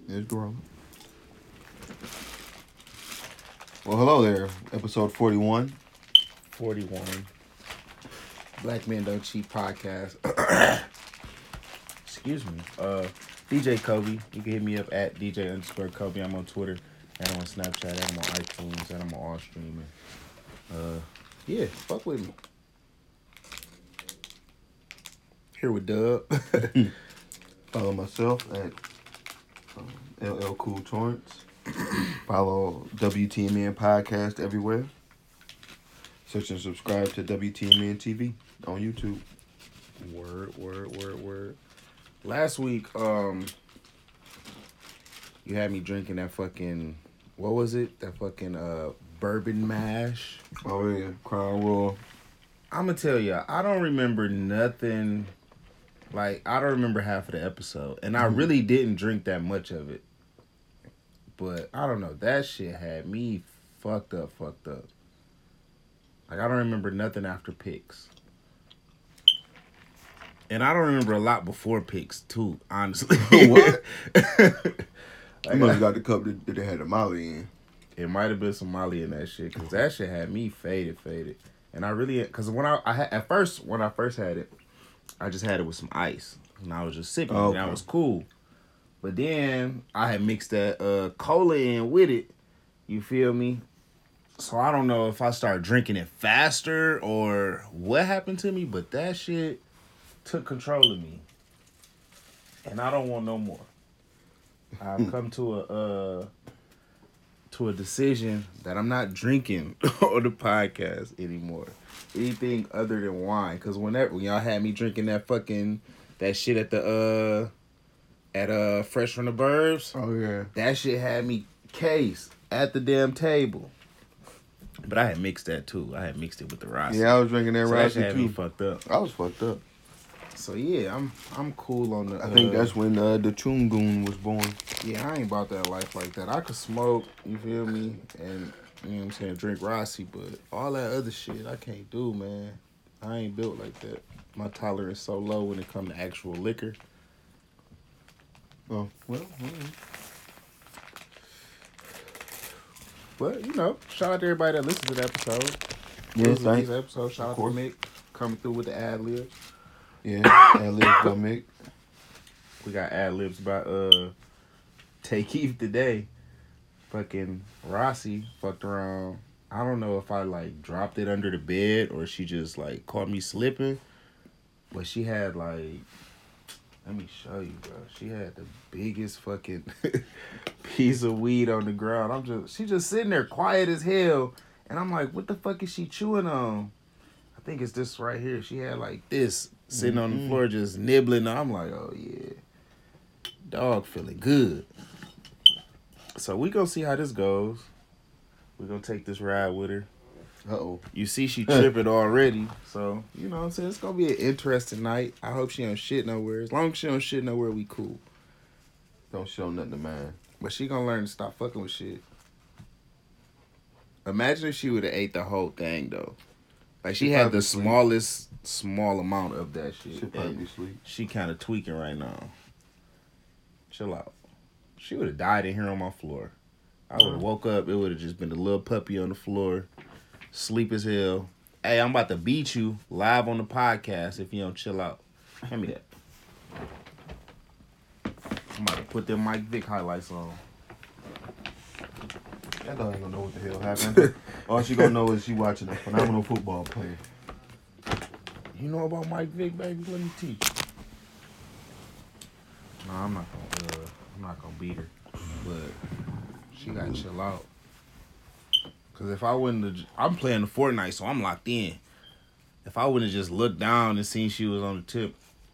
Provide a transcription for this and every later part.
It's growing. Well, hello there. Episode 41. 41. Black Men Don't Cheat podcast. Excuse me. DJ Kobe. You can hit me up at DJ_Kobe. I'm on Twitter. And I'm on Snapchat. And I'm on iTunes. And I'm on all streaming. Yeah, fuck with me. Here with Dub. Follow myself at LL Cool Torrance. Follow WTMN Podcast everywhere. Search and subscribe to WTMN TV on YouTube. Word. Last week, you had me drinking that fucking, what was it? That fucking bourbon mash. Oh yeah, Crown Royal. I'm gonna tell you, I don't remember nothing. Like, I don't remember half of the episode. And I really didn't drink that much of it. But, I don't know. That shit had me fucked up. Like, I don't remember nothing after picks. And I don't remember a lot before picks, too, honestly. What? You must have got the cup that they had the Molly in. It might have been some Molly in that shit. Because that shit had me faded. And I really... Because when I had... At first, when I first had it, I just had it with some ice. And I was just sipping it. And that was cool. But then I had mixed that cola in with it. You feel me? So I don't know if I started drinking it faster or what happened to me. But that shit took control of me. And I don't want no more. I've come to a decision that I'm not drinking on the podcast anymore. Anything other than wine. Because when y'all had me drinking that shit at the Fresh from the Burbs. Oh yeah. That shit had me cased at the damn table. But I had mixed that too. I had mixed it with the Rossi. Yeah, I was drinking that Rossi had too. Me fucked up. I was fucked up. So yeah, I'm cool on the. I think that's when the Chungoon was born. Yeah, I ain't about that life like that. I could smoke, you feel me, and you know what I'm saying, drink Rossi, but all that other shit I can't do, man. I ain't built like that. My tolerance so low when it comes to actual liquor. Oh well. But you know, shout out to everybody that listened to the episode. Yeah, thanks. Episode. Shout out to Mick coming through with the ad libs. Yeah, ad libs by Mick. We got ad libs by Take Keith today. Fucking Rossi fucked around. I don't know if I like dropped it under the bed or she just like caught me slipping. But she had like, let me show you, bro. She had the biggest fucking piece of weed on the ground. She just sitting there quiet as hell. And I'm like, what the fuck is she chewing on? I think it's this right here. She had like this sitting on the floor just nibbling. I'm like, oh yeah. Dog feeling good. So we gonna see how this goes. We gonna take this ride with her. Uh-oh. You see she tripping already. So, you know what I'm saying? It's gonna be an interesting night. I hope she don't shit nowhere. As long as she don't shit nowhere, we cool. Don't show nothing to man. But she gonna learn to stop fucking with shit. Imagine if she would have ate the whole thing, though. Like, she had the small amount of that shit. She'll probably be asleep. She kind of tweaking right now. Chill out. She would have died in here on my floor. I would have woke up. It would have just been a little puppy on the floor. Sleep as hell. Hey, I'm about to beat you live on the podcast if you don't chill out. Hand me that. I'm about to put them Mike Vick highlights on. That dog ain't gonna know what the hell happened. All she gonna know is she watching a phenomenal football player. You know about Mike Vick, baby? Let me teach you. Nah, I'm not gonna beat her, but she gotta chill out. Cause if I wouldn't, I'm playing the Fortnite, so I'm locked in. If I wouldn't have just looked down and seen she was on the tip,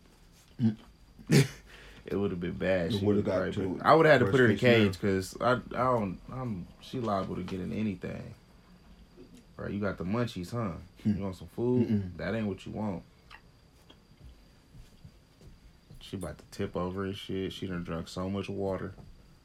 it would have been bad. She would've got to I would have had to put her in a case cage because she liable to get into anything. Right, you got the munchies, huh? You want some food? That ain't what you want. She about to tip over and shit. She done drunk so much water.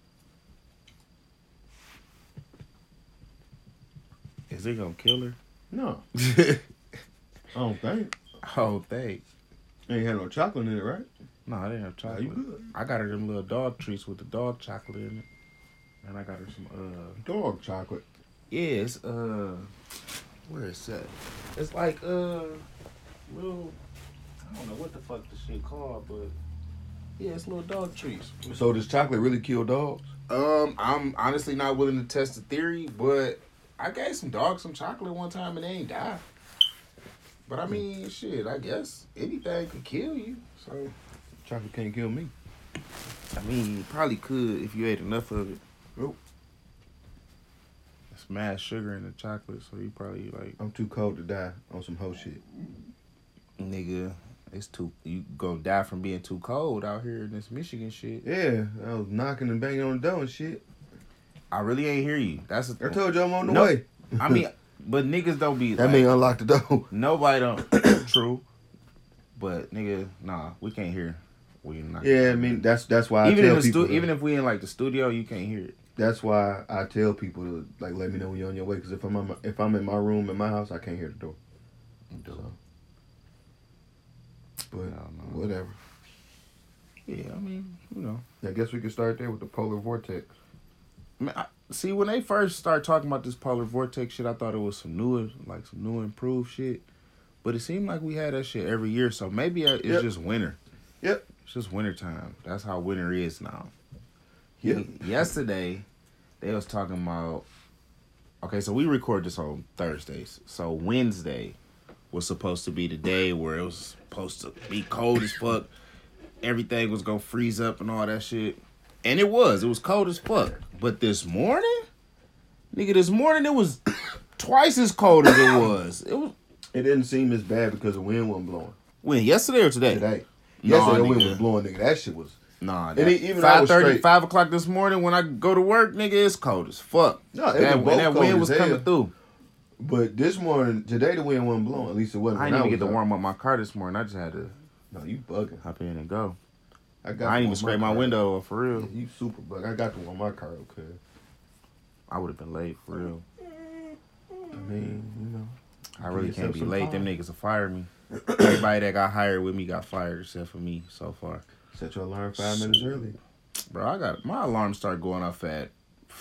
Is it gonna kill her? No. I don't think. Oh, thanks. Ain't had no chocolate in it, right? No, I didn't have Nah, chocolate. you good. I got her them little dog treats with the dog chocolate in it. And I got her some Dog chocolate. yeah, it's where is that? It's like little, I don't know what the fuck the shit called, but yeah, it's little dog treats. So does chocolate really kill dogs? I'm honestly not willing to test the theory, but I gave some dogs some chocolate one time and they ain't die. But I mean, shit, I guess anything could kill you. So Chocolate can't kill me. I mean, you probably could if you ate enough of it. Nope. It's mad sugar in the chocolate, so you probably like, I'm too cold to die on some hoe shit. nigga, it's too, you gonna die from being too cold out here in this Michigan shit. Yeah, I was knocking and banging on the door and shit. I really ain't hear you. That's the I told you I'm on the No. way. I mean, but niggas don't be That like, mean unlock the door. nobody don't. True, but nigga, nah, we can't hear. We not. Yeah, I mean that's why even I in tell the people. even if we in like the studio, you can't hear it. That's why I tell people to like let me know when you're on your way. Because if I'm in my room in my house, I can't hear the door. So. But whatever. Yeah, I mean, you know. I guess we could start there with the polar vortex. Man, see, when they first started talking about this polar vortex shit, I thought it was some new improved shit. But it seemed like we had that shit every year, so maybe it's just winter. Yep. It's just winter time. That's how winter is now. Yep. Yesterday, they was talking about... Okay, so we record this on Thursdays. So Wednesday was supposed to be the day where it was supposed to be cold as fuck. Everything was gonna freeze up and all that shit. And it was. It was cold as fuck. But this morning? Nigga, this morning it was twice as cold as it was. It didn't seem as bad because the wind wasn't blowing. When? Yesterday or today? Today. Nah, Yesterday the wind nigga. was blowing, nigga. That shit was... Nah, And even I was 5:30, straight. 5 o'clock this morning when I go to work, nigga, it's cold as fuck. No, it that, was both that cold wind as was hell. coming through. But this morning, today the wind wasn't blowing. At least it wasn't I when didn't even was get to out. warm up my car this morning. I just had to No, you bugging. hop in and go. I I didn't even scrape my window up, for real. Yeah, you super bug. I got to warm my car up, cuz. I would have been late, for real. I mean, you know. I really Give can't be yourself some late. Them time. niggas will fire me. Everybody that got hired with me got fired except for me so far. Set your alarm 5 minutes early. Bro, I got my alarm started going off at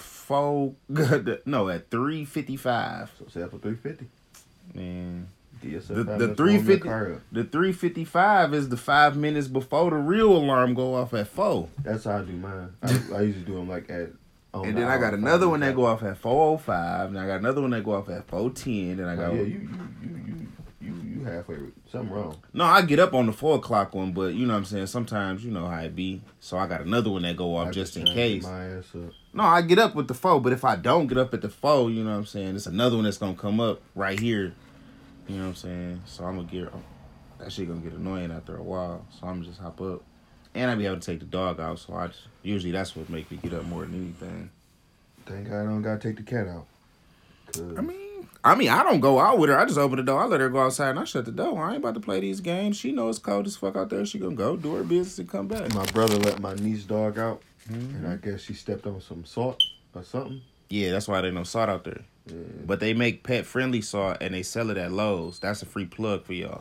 3:55. So set for 3:50. Man, Give yourself the 5 minutes to warm your 3:50 car up. the 3:55 is the 5 minutes before the real alarm go off at 4. That's how I do mine. I usually do them like at... And then I got another one that go off at 4:05. And I got another one that go off at 4:10. Then I got you halfway. Something wrong. No, I get up on the 4 o'clock one, but you know what I'm saying. Sometimes you know how it be. So I got another one that go off just in case. My ass up. No, I get up with the 4, but if I don't get up at the 4, you know what I'm saying. It's another one that's gonna come up right here. You know what I'm saying. So I'm gonna get that shit gonna get annoying after a while. So I'm gonna just hop up, and I be having to take the dog out. So usually that's what make me get up more than anything. Thank God I don't gotta take the cat out. I mean, I don't go out with her. I just open the door. I let her go outside and I shut the door. I ain't about to play these games. She knows it's cold as fuck out there. She gonna go do her business and come back. My brother let my niece dog out, and I guess she stepped on some salt or something. Yeah, that's why there ain't no salt out there. Yeah. But they make pet-friendly salt and they sell it at Lowe's. That's a free plug for y'all.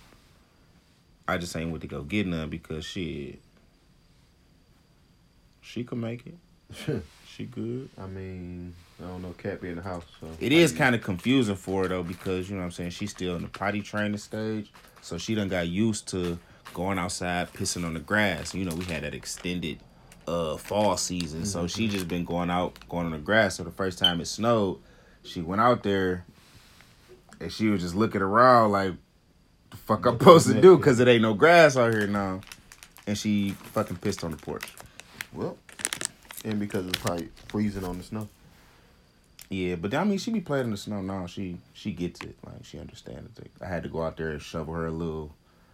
I just ain't went to go get none because she could make it. She good. I mean, I don't know, cat be in the house. So It is kind of confusing for her, though, because, you know what I'm saying, she's still in the potty training stage. So she done got used to going outside, pissing on the grass. You know, we had that extended fall season. So she just been going on the grass. So the first time it snowed, she went out there and she was just looking around like, the fuck I'm supposed to do? Because it ain't no grass out here now. And she fucking pissed on the porch. Well, and because it's probably freezing on the snow. Yeah, but I mean, she be playing in the snow now. She gets it. Like, she understands it. I had to go out there and shovel her a little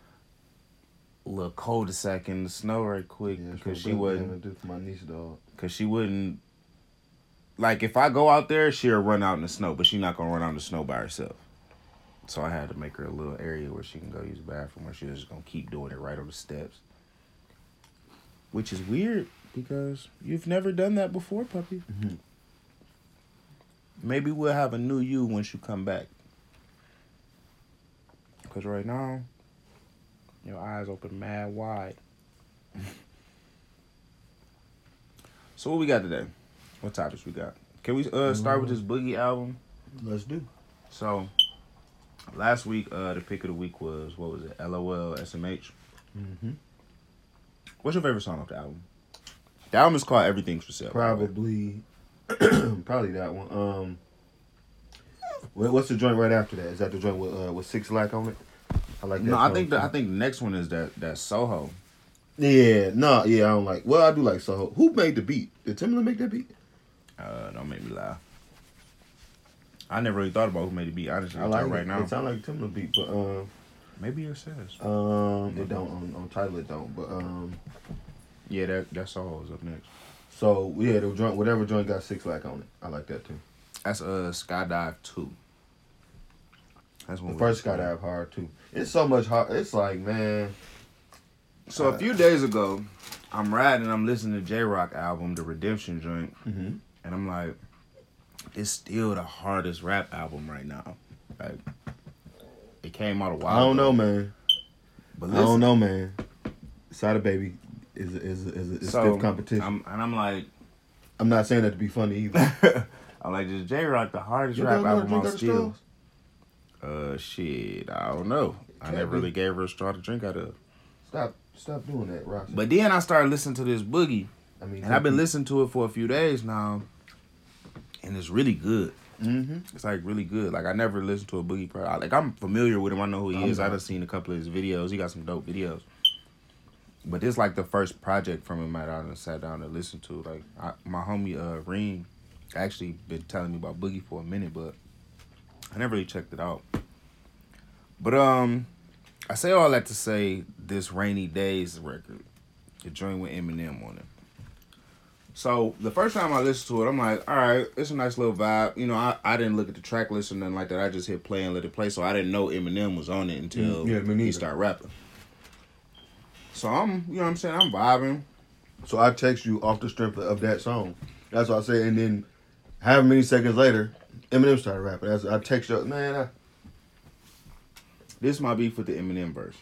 cul-de-sac in the snow right quick because she wouldn't. Do for my niece dog. Because she wouldn't. Like, if I go out there, she'll run out in the snow, but she's not gonna run out in the snow by herself. So I had to make her a little area where she can go use the bathroom, or she's just gonna keep doing it right on the steps. Which is weird because you've never done that before, puppy. Mm-hmm. Maybe we'll have a new you once you come back. Because right now, your eyes open mad wide. So what we got today? What topics we got? Can we start with this Boogie album? Let's do. So last week, the pick of the week was, what was it? LOL SMH. Mm-hmm. What's your favorite song off the album? The album is called Everything's for Sale. Probably that one. What's the joint right after that? Is that the joint with 6 Lack on it? I like that. No, I think the next one is that Soho. Yeah, no, yeah, I don't like. Well, I do like Soho. Who made the beat? Did Timbaland make that beat? Don't make me lie. I never really thought about who made the beat. Honestly, I like it right now. It sounds like a Timbaland beat, but maybe it says. It don't on title. It don't, but yeah, that Soho is up next. So yeah, the joint, whatever joint got 6 Lack on it. I like that too. That's Skydive 2. That's one. The first Skydive hard too. It's so much hard. It's like, man. So a few days ago, I'm riding. I'm listening to J-Rock album, the Redemption joint, and I'm like, it's still the hardest rap album right now. Like, it came out a while. I don't know, man. But listen, I don't know, man. Sada Baby is stiff competition. I'm like, I'm not saying that to be funny either. I'm like, is J-Rock the hardest rap album on still? Shit, I don't know. I never really gave her a straw to drink out of. Stop doing that, Ross. But then I started listening to this Boogie. And I've been listening to it for a few days now. And it's really good. Mm-hmm. It's like really good. Like I never listened to a Boogie project. Like I'm familiar with him. I know who he is. I've seen a couple of his videos. He got some dope videos. But this like the first project from him that I sat down and listened to. Like my homie Reem actually been telling me about Boogie for a minute, but I never really checked it out. But I say all that to say this Rainy Days record, the joint with Eminem on it. So the first time I listened to it, I'm like, all right, it's a nice little vibe. You know, I didn't look at the track list or nothing like that. I just hit play and let it play. So I didn't know Eminem was on it until he started rapping. So I'm, you know what I'm saying, I'm vibing. So I text you off the strength of that song. That's what I say. And then however many seconds later, Eminem started rapping. I text you, man. This might be for the Eminem verse.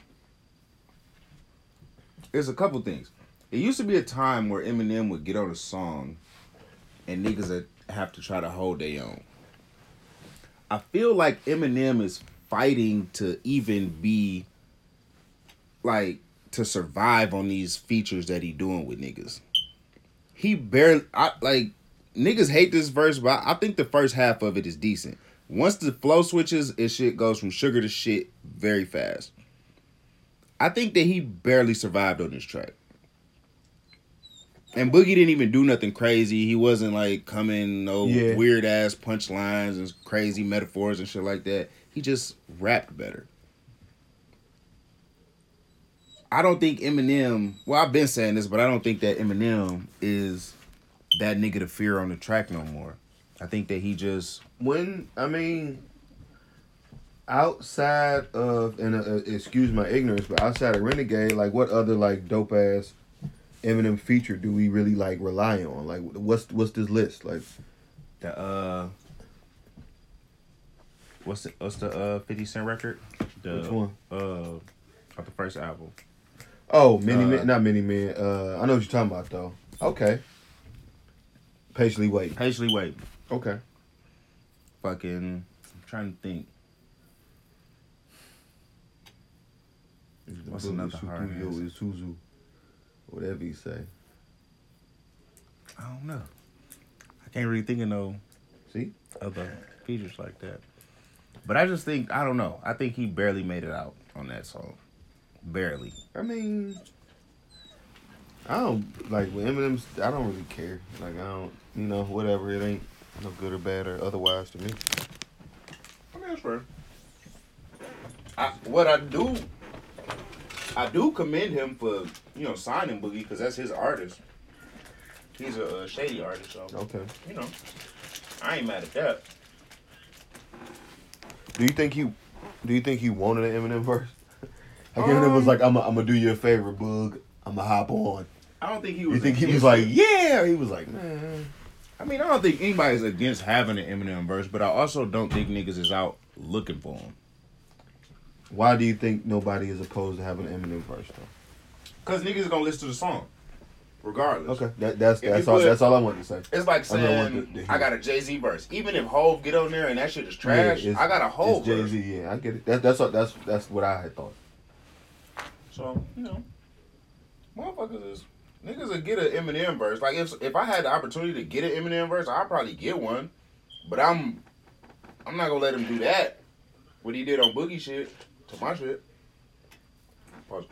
There's a couple things. It used to be a time where Eminem would get on a song and niggas would have to try to hold their own. I feel like Eminem is fighting to even be, like, to survive on these features that he doing with niggas. He barely, niggas hate this verse, but I think the first half of it is decent. Once the flow switches, it shit goes from sugar to shit very fast. I think that he barely survived on this track. And Boogie didn't even do nothing crazy. He wasn't like coming weird ass punchlines and crazy metaphors and shit like that. He just rapped better. I don't think Eminem, well, I've been saying this, but I don't think that Eminem is that nigga to fear on the track no more. I think that he just... outside of, and excuse my ignorance, but outside of Renegade, like what other like dope ass Eminem feature do we really like rely on? Like what's this list? Like the what's the 50 Cent record? Which one? Of the first album. Oh, not Many Men. I know what you're talking about though. Okay. Patiently Wait. Okay. Fucking, I'm trying to think. What's another hard Isuzu, whatever you say. I don't know. I can't really think of no other features like that. But I just think, I don't know. I think he barely made it out on that song. Barely. I mean, I don't, like, with Eminem's, I don't really care. Like, I don't, whatever. It ain't no good or bad or otherwise to me. I mean, that's fair. I do commend him for, signing Boogie because that's his artist. He's a shady artist, so. Okay. I ain't mad at that. Do you think he wanted an Eminem verse? Like Eminem was like, I'm gonna do you a favor, Boog. I'm gonna hop on. I don't think he was. You think he was like, yeah? Or he was like, man. I mean, I don't think anybody's against having an Eminem verse, but I also don't think niggas is out looking for him. Why do you think nobody is opposed to having an Eminem verse, though? Because niggas gonna listen to the song. Regardless. Okay, that's all I wanted to say. It's like saying I got a Jay-Z verse. Even if Hov get on there and that shit is trash, I got a Hov verse. Jay-Z, yeah, I get it. That's what I had thought. So, motherfuckers is niggas will get an Eminem verse. Like if I had the opportunity to get an Eminem verse, I'd probably get one. But I'm not gonna let him do that. What he did on Boogie shit to my shit. Pause.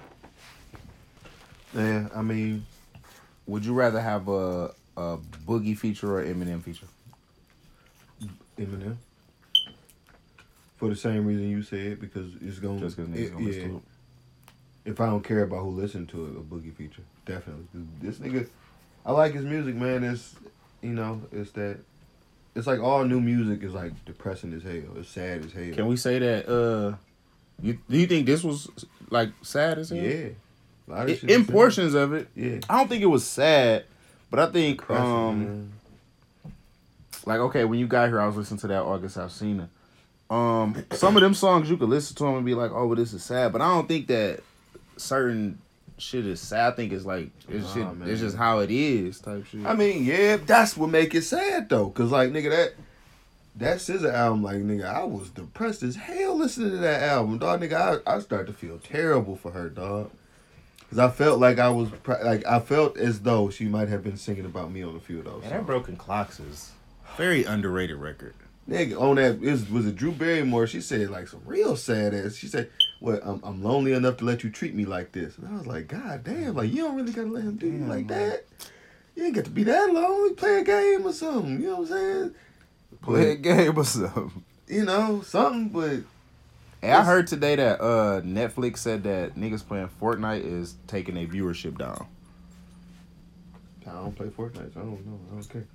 Yeah, I mean, would you rather have a Boogie feature or Eminem feature? Eminem. For the same reason you said, because it's gonna just because niggas gonna listen to it. If I don't care about who listened to it, a Boogie feature, definitely. This nigga, I like his music, man. It's it's like all new music is like depressing as hell. It's sad as hell. Can we say that? Do you think this was like sad as hell? Yeah. In portions of it, yeah. I don't think it was sad, but I think like okay, when you got here, I was listening to that August Alsina. Some of them songs you could listen to them and be like, oh, well, this is sad, but I don't think that certain shit is sad. I think it's like it's just how it is type shit. I mean, yeah, that's what make it sad though, cause like nigga that SZA album, like nigga, I was depressed as hell listening to that album, dog. Nigga, I started to feel terrible for her, dog. Cause I felt like I felt as though she might have been singing about me on a few of those. And that Broken Clocks is very underrated record. Nigga, on that was it Drew Barrymore? She said like some real sad ass. She said, "What? I'm lonely enough to let you treat me like this." And I was like, "God damn! Like you don't really gotta let him do you like that. You ain't got to be that long. Play a game or something. You know what I'm saying? Play a game or something. You know something." But hey, I heard today that Netflix said that niggas playing Fortnite is taking their viewership down. I don't play Fortnite, so I don't know. I don't care.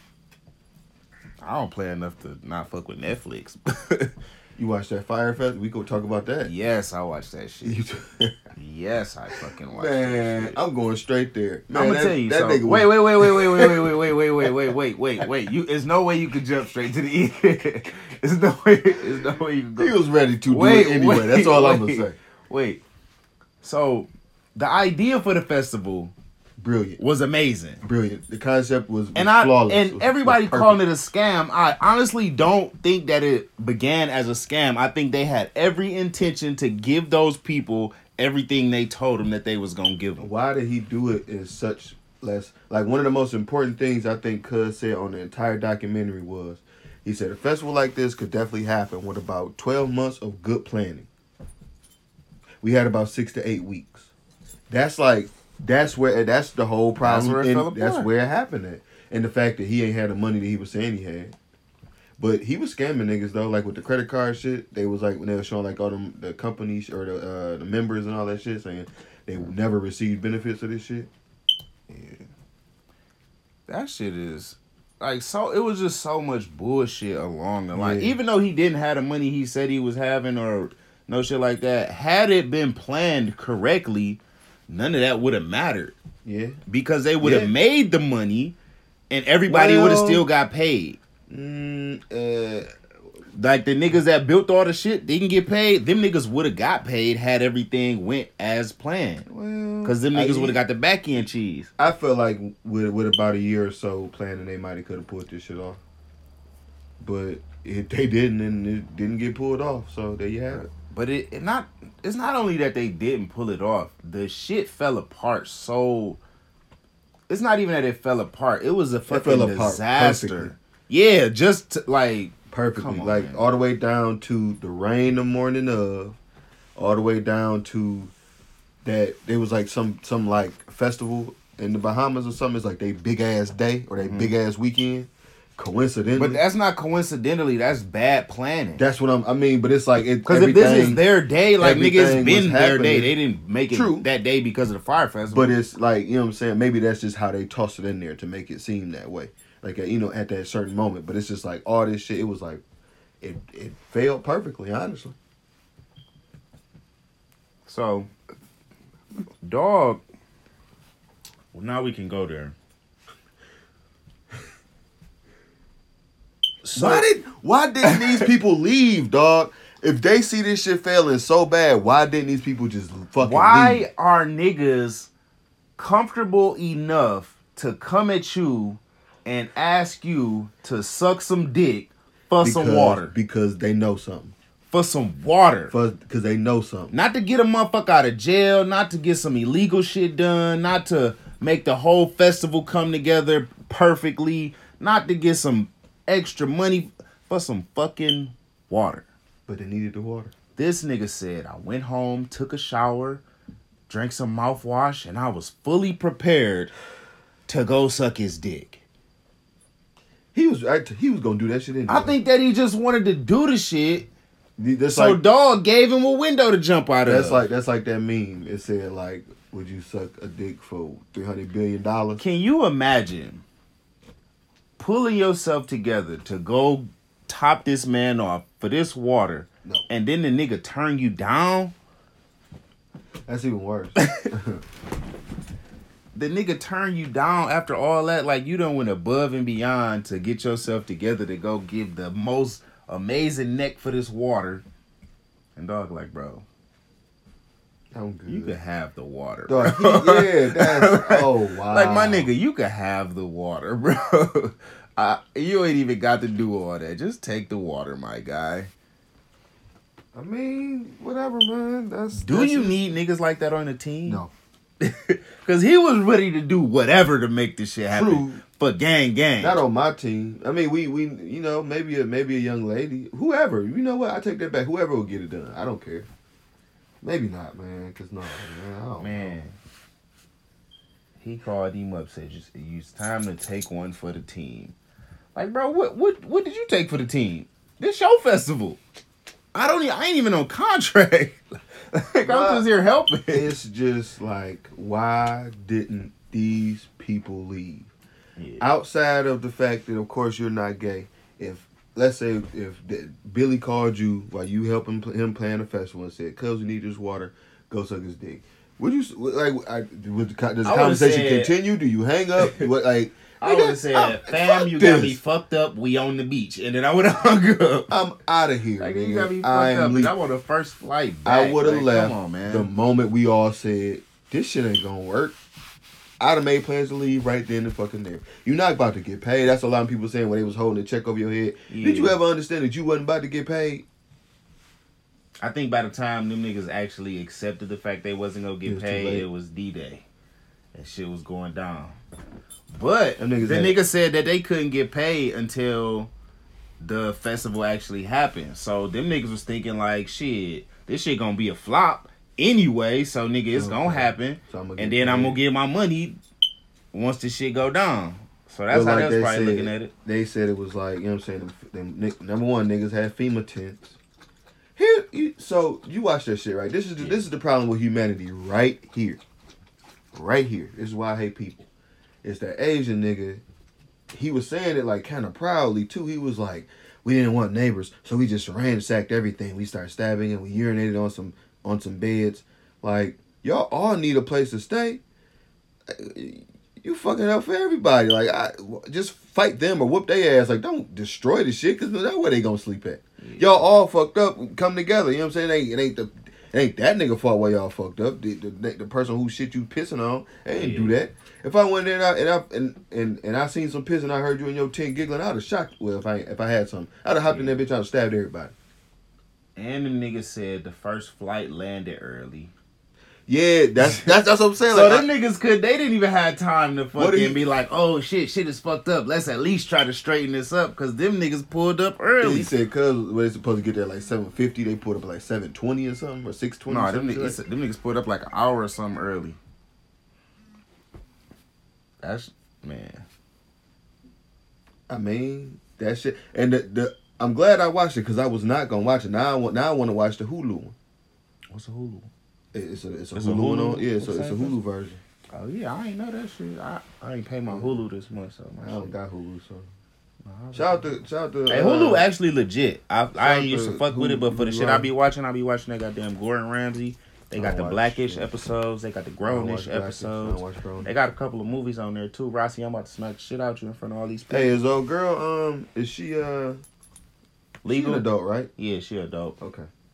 I don't play enough to not fuck with Netflix. You watch that Fyre Fest? We go talk about that. Yes, I watched that shit. Yes, I fucking watched that shit. I'm going straight there. Man, I'm gonna tell you something. Wait. There's no way you could jump straight to the end. There's no way you could go. He was ready to do it anyway. That's all I'm gonna say. Wait. So, the idea for the festival brilliant. Was amazing. Brilliant. The concept was flawless. And everybody calling it a scam. I honestly don't think that it began as a scam. I think they had every intention to give those people everything they told them that they was going to give them. Why did he do it in such less... Like, one of the most important things I think Cuz said on the entire documentary was, he said, a festival like this could definitely happen with about 12 months of good planning. We had about 6 to 8 weeks. That's like... That's the whole problem. That's where it happened at. And the fact that he ain't had the money that he was saying he had. But he was scamming niggas though, like with the credit card shit. They was like when they were showing like all the companies or the members and all that shit, saying they never received benefits of this shit. Yeah. That shit is like so. It was just so much bullshit along the line. Yeah. Even though he didn't have the money he said he was having or no shit like that, had it been planned correctly, none of that would have mattered. Yeah. Because they would have made the money and everybody would have still got paid. Like the niggas that built all the shit didn't get paid. Them niggas would have got paid had everything went as planned. Well, because them niggas would have got the back end cheese. I feel like with about a year or so planning, they might have could have pulled this shit off. But they didn't, and it didn't get pulled off. So there you have it. But it's not only that they didn't pull it off. The shit fell apart. So it's not even that it fell apart. It was a fucking disaster. Perfectly. Yeah, just like perfectly. Like man. All the way down to the rain the morning of, all the way down to that there was like some like festival in the Bahamas or something. It's like they big ass day or they big ass weekend. Coincidentally, but that's not coincidentally. That's bad planning. That's what I mean, but it's like because if this is their day, like nigga, it's been their day. They didn't make it that day because of the Fyre Festival. But it's like you know what I'm saying. Maybe that's just how they tossed it in there to make it seem that way. Like you know, at that certain moment. But it's just like all this shit. It was like it failed perfectly, honestly. So, dog. Well, now we can go there. So, why didn't these people leave, dog? if they see this shit failing so bad, why didn't these people just fucking leave? Are niggas comfortable enough to come at you and ask you to suck some dick for some water? Because they know something. For some water. Because they know something. Not to get a motherfucker out of jail, not to get some illegal shit done, not to make the whole festival come together perfectly, not to get some extra money, for some fucking water. But they needed the water. This nigga said, I went home, took a shower, drank some mouthwash, and I was fully prepared to go suck his dick. He was gonna do that shit anyway. I think that he just wanted to do the shit. So dog gave him a window to jump out of. That's like that meme. It said like, would you suck a dick for $300 billion? Can you imagine pulling yourself together to go top this man off for this water, and then the nigga turn you down? That's even worse. The nigga turn you down after all that, like you done went above and beyond to get yourself together to go give the most amazing neck for this water. And dog like, bro, I'm good. You could have the water, dog, bro. oh wow. Like my nigga, you could have the water, bro. You ain't even got to do all that. Just take the water, my guy. I mean, whatever, man. Do you need niggas like that on the team? No. Because he was ready to do whatever to make this shit happen. True. For gang. Not on my team. I mean, we you know, maybe a young lady. Whoever. You know what? I take that back. Whoever will get it done. I don't care. Maybe not, man. Because no, man. I don't know. He called him up, said, it's time to take one for the team. Like, bro, what did you take for the team? This your festival. I ain't even on contract. Like, I'm just here helping. It's just like, why didn't these people leave? Yeah. Outside of the fact that, of course, you're not gay. Let's say if Billy called you while you helping him plan a festival and said, "Cuz, we need this water, go suck his dick." Would you does the conversation continue? Do you hang up? I would have said, "Fam, you got me fucked up. We on the beach," and then I would have hung up. I'm out of here. Like, you got me fucked up. I want the first flight back. I would have left come on, man. The moment we all said this shit ain't gonna work. I'd have made plans to leave right then and fucking there. You're not about to get paid. That's a lot of people saying when they was holding a check over your head. Yeah. Did you ever understand that you wasn't about to get paid? I think by the time them niggas actually accepted the fact they wasn't gonna get paid, it was D-Day. That shit was going down. But the nigga said that they couldn't get paid until the festival actually happened. So them niggas was thinking like, shit, this shit gonna be a flop anyway. So nigga, it's gonna happen. So I'm gonna get my money once this shit go down. So that's how they was probably looking at it. They said it was like, you know what I'm saying, them number one, niggas had FEMA tents. Here, so you watch that shit, right? This is the problem with humanity right here. Right here. This is why I hate people. It's that Asian nigga. He was saying it like kind of proudly too. He was like, we didn't want neighbors, so we just ransacked everything. We started stabbing and we urinated on some beds. Like, y'all all need a place to stay. You fucking up for everybody. Like, just fight them or whoop their ass. Like, don't destroy the shit, because that's where they gonna sleep at. Y'all all fucked up. Come together. You know what I'm saying? It ain't that nigga fault why y'all fucked up. The person who shit you pissing on, they didn't do that. If I went there and I seen some piss and I heard you in your tent giggling, I'd have shocked. Well, if I had something, I'd have hopped in that bitch. I'd have stabbed everybody. And the nigga said the first flight landed early. Yeah, that's what I'm saying. So like, them niggas they didn't even have time to fucking be like, oh shit is fucked up. Let's at least try to straighten this up, because them niggas pulled up early. He said, cuz when they supposed to get there like 7:50, they pulled up like 7:20 or something, or 6:20. No, them niggas pulled up like an hour or something early. That's, man. I mean, that shit. And I'm glad I watched it, because I was not gonna watch it. Now I want to watch the Hulu one. What's a Hulu? It's a Hulu one. Yeah, so it's a Hulu version. Oh yeah, I ain't know that shit. I ain't pay my Hulu this month, so I don't got Hulu, so. Shout out to. Hey, Hulu actually legit. I ain't used to fuck with it, but for the shit I be watching that goddamn Gordon Ramsay. They got the Blackish episodes. They got the Grownish episodes. They got a couple of movies on there too. Rossi, I'm about to smack the shit out you in front of all these people. Hey, is old girl, is she legal? She an adult, right? Yeah, she adult. Okay.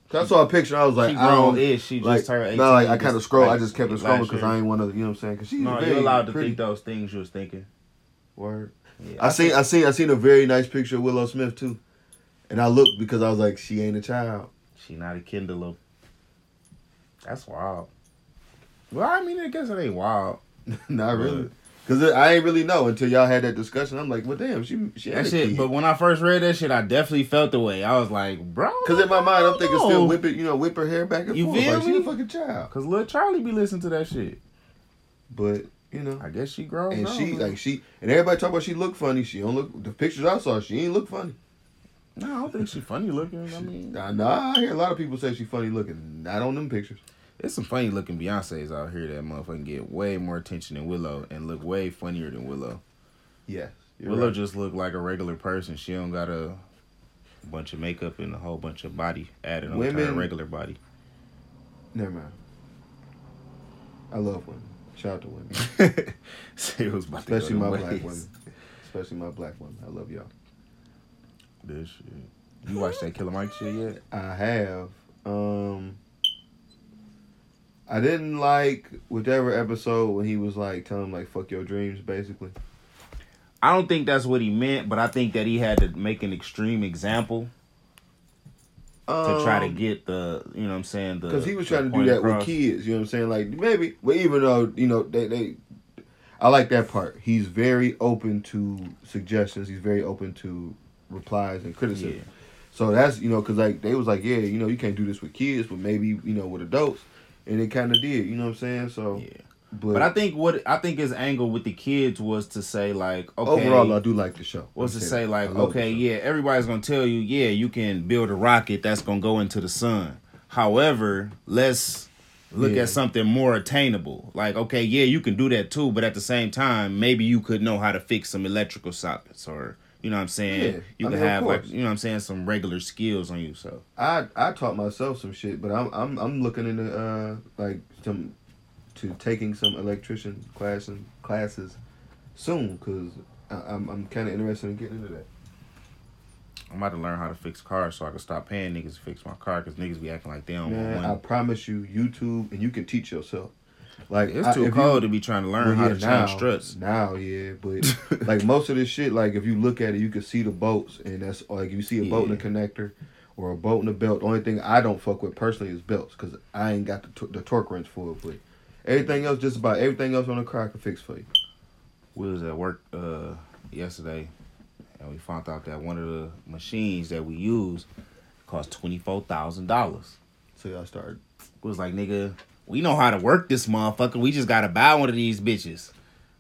I saw a picture. I was like, she grown-ish. She like, just turned 18. No, like I kind of scroll. I just kept it scrolling last because year. I ain't want to. You know what I'm saying? Because she's No, very you're allowed to pretty. think those things you was thinking. Word. Yeah, I seen a very nice picture of Willow Smith too, and I looked because I was like, she ain't a child. She not a Kindler. That's wild. Well, I mean, I guess it ain't wild. Not really. Because I ain't really know until y'all had that discussion. I'm like, well, damn, she had That a shit. kid. But when I first read that shit, I definitely felt the way. I was like, bro. Because in my mind, I'm thinking still whip her hair back and You forth. feel Like, she me? a fucking child. Because Lil Charlie be listening to that shit. But, you know. I guess she grown. And and everybody talk about she look funny. She don't look, the pictures I saw, she ain't look funny. No, I don't think she funny looking. I mean. Nah, I hear a lot of people say she funny looking. Not on them pictures. There's some funny looking Beyonces out here that motherfucking get way more attention than Willow and look way funnier than Willow. Yes. Willow right. just look like a regular person. She don't got a bunch of makeup and a whole bunch of body added on to her regular body. Never mind. I love women. Shout out to women. Especially my black women. Especially my black women. I love y'all. This shit. You watched that Killer Mike shit yet? I have. I didn't like whichever episode when he was like telling him like fuck your dreams basically. I don't think that's what he meant, but I think that he had to make an extreme example to try to get the, you know what I'm saying, because he was trying to do that with kids, you know what I'm saying, like maybe, well, even though, you know, they I like that part. He's very open to suggestions. He's very open to replies and criticism. Yeah. So that's, you know, because like they was like, yeah, you know, you can't do this with kids, but maybe, you know, with adults. And it kind of did, you know what I'm saying? So, yeah. But I think his angle with the kids was to say like, okay. Overall, I do like the show. Was to say like, okay, yeah, everybody's gonna tell you, yeah, you can build a rocket that's gonna go into the sun. However, let's look at something more attainable. Like, okay, yeah, you can do that too, but at the same time, maybe you could know how to fix some electrical sockets or. You know what I'm saying? Yeah, you can have like, you know what I'm saying, some regular skills on you. So I taught myself some shit, but I'm looking into like taking some electrician classes soon because I'm kind of interested in getting into that. I'm about to learn how to fix cars so I can stop paying niggas to fix my car because niggas be acting like they don't want money. I promise you, YouTube and you can teach yourself. Like it's too cold to be trying to learn how to change struts. Now, yeah, but like most of this shit, like if you look at it, you can see the bolts, and that's like you see a bolt in a connector or a bolt in a belt. The only thing I don't fuck with personally is belts because I ain't got the torque wrench for it. But everything else, just about everything else on the car, I can fix for you. We was at work yesterday, and we found out that one of the machines that we use cost $24,000. So y'all started. It was like, nigga. We know how to work this motherfucker. We just gotta buy one of these bitches.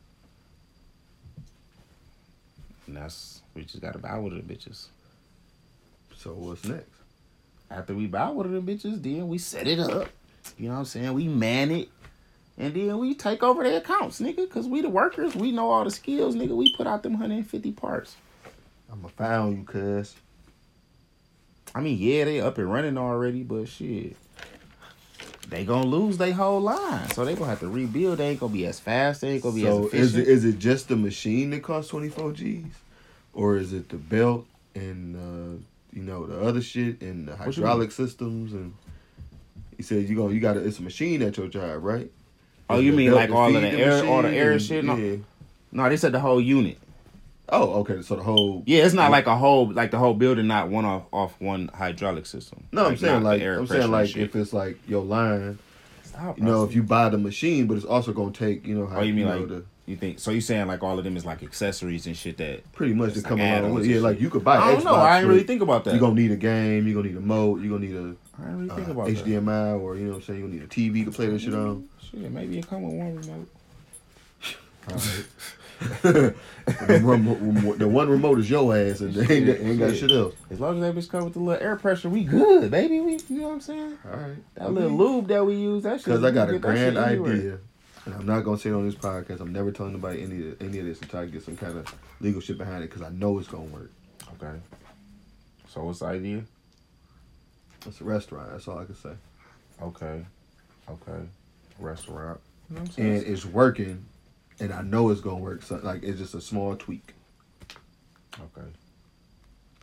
And we just gotta buy one of the bitches. So what's next? After we buy one of the bitches, then we set it up. You know what I'm saying? We man it. And then we take over their accounts, nigga. Cause we the workers. We know all the skills, nigga. We put out them 150 parts. I'ma found you, cuz. I mean, yeah, they up and running already, but shit. They gonna lose their whole line, so they gonna have to rebuild. They ain't gonna be as fast. They ain't gonna be as efficient. So is it just the machine that costs 24 G's, or is it the belt and you know the other shit and the hydraulic systems? And he said you got it's a machine at your job, right? Oh, you mean like all of the air shit? No, yeah. No, they said the whole unit. Oh, okay. So the whole it's not like a whole the whole building, not one off one hydraulic system. No, I'm saying if it's like your line, you know, if you buy the machine, but it's also gonna take, you know, how you mean like you think so? You saying like all of them is like accessories and shit that pretty much to come along with it. Yeah, like you could buy. I don't know. I ain't really think about that. You're gonna need a game. You're gonna need a motor. You're gonna need I didn't really think about HDMI, or you know what I'm saying. You're gonna need a TV to play this shit on. Shit, maybe it come with one remote. All right. the one remote is your ass, and they ain't got shit else. As long as that bitch come with the little air pressure, we good, baby. You know what I'm saying? All right. That little lube that we use, that shit. Because I got a grand idea, and I'm not gonna say it on this podcast. I'm never telling nobody any of this until I get some kind of legal shit behind it, because I know it's gonna work. Okay. So what's the idea? It's a restaurant. That's all I can say. Okay. Restaurant. You know what I'm saying? And it's working. And I know it's gonna work. So like it's just a small tweak. Okay.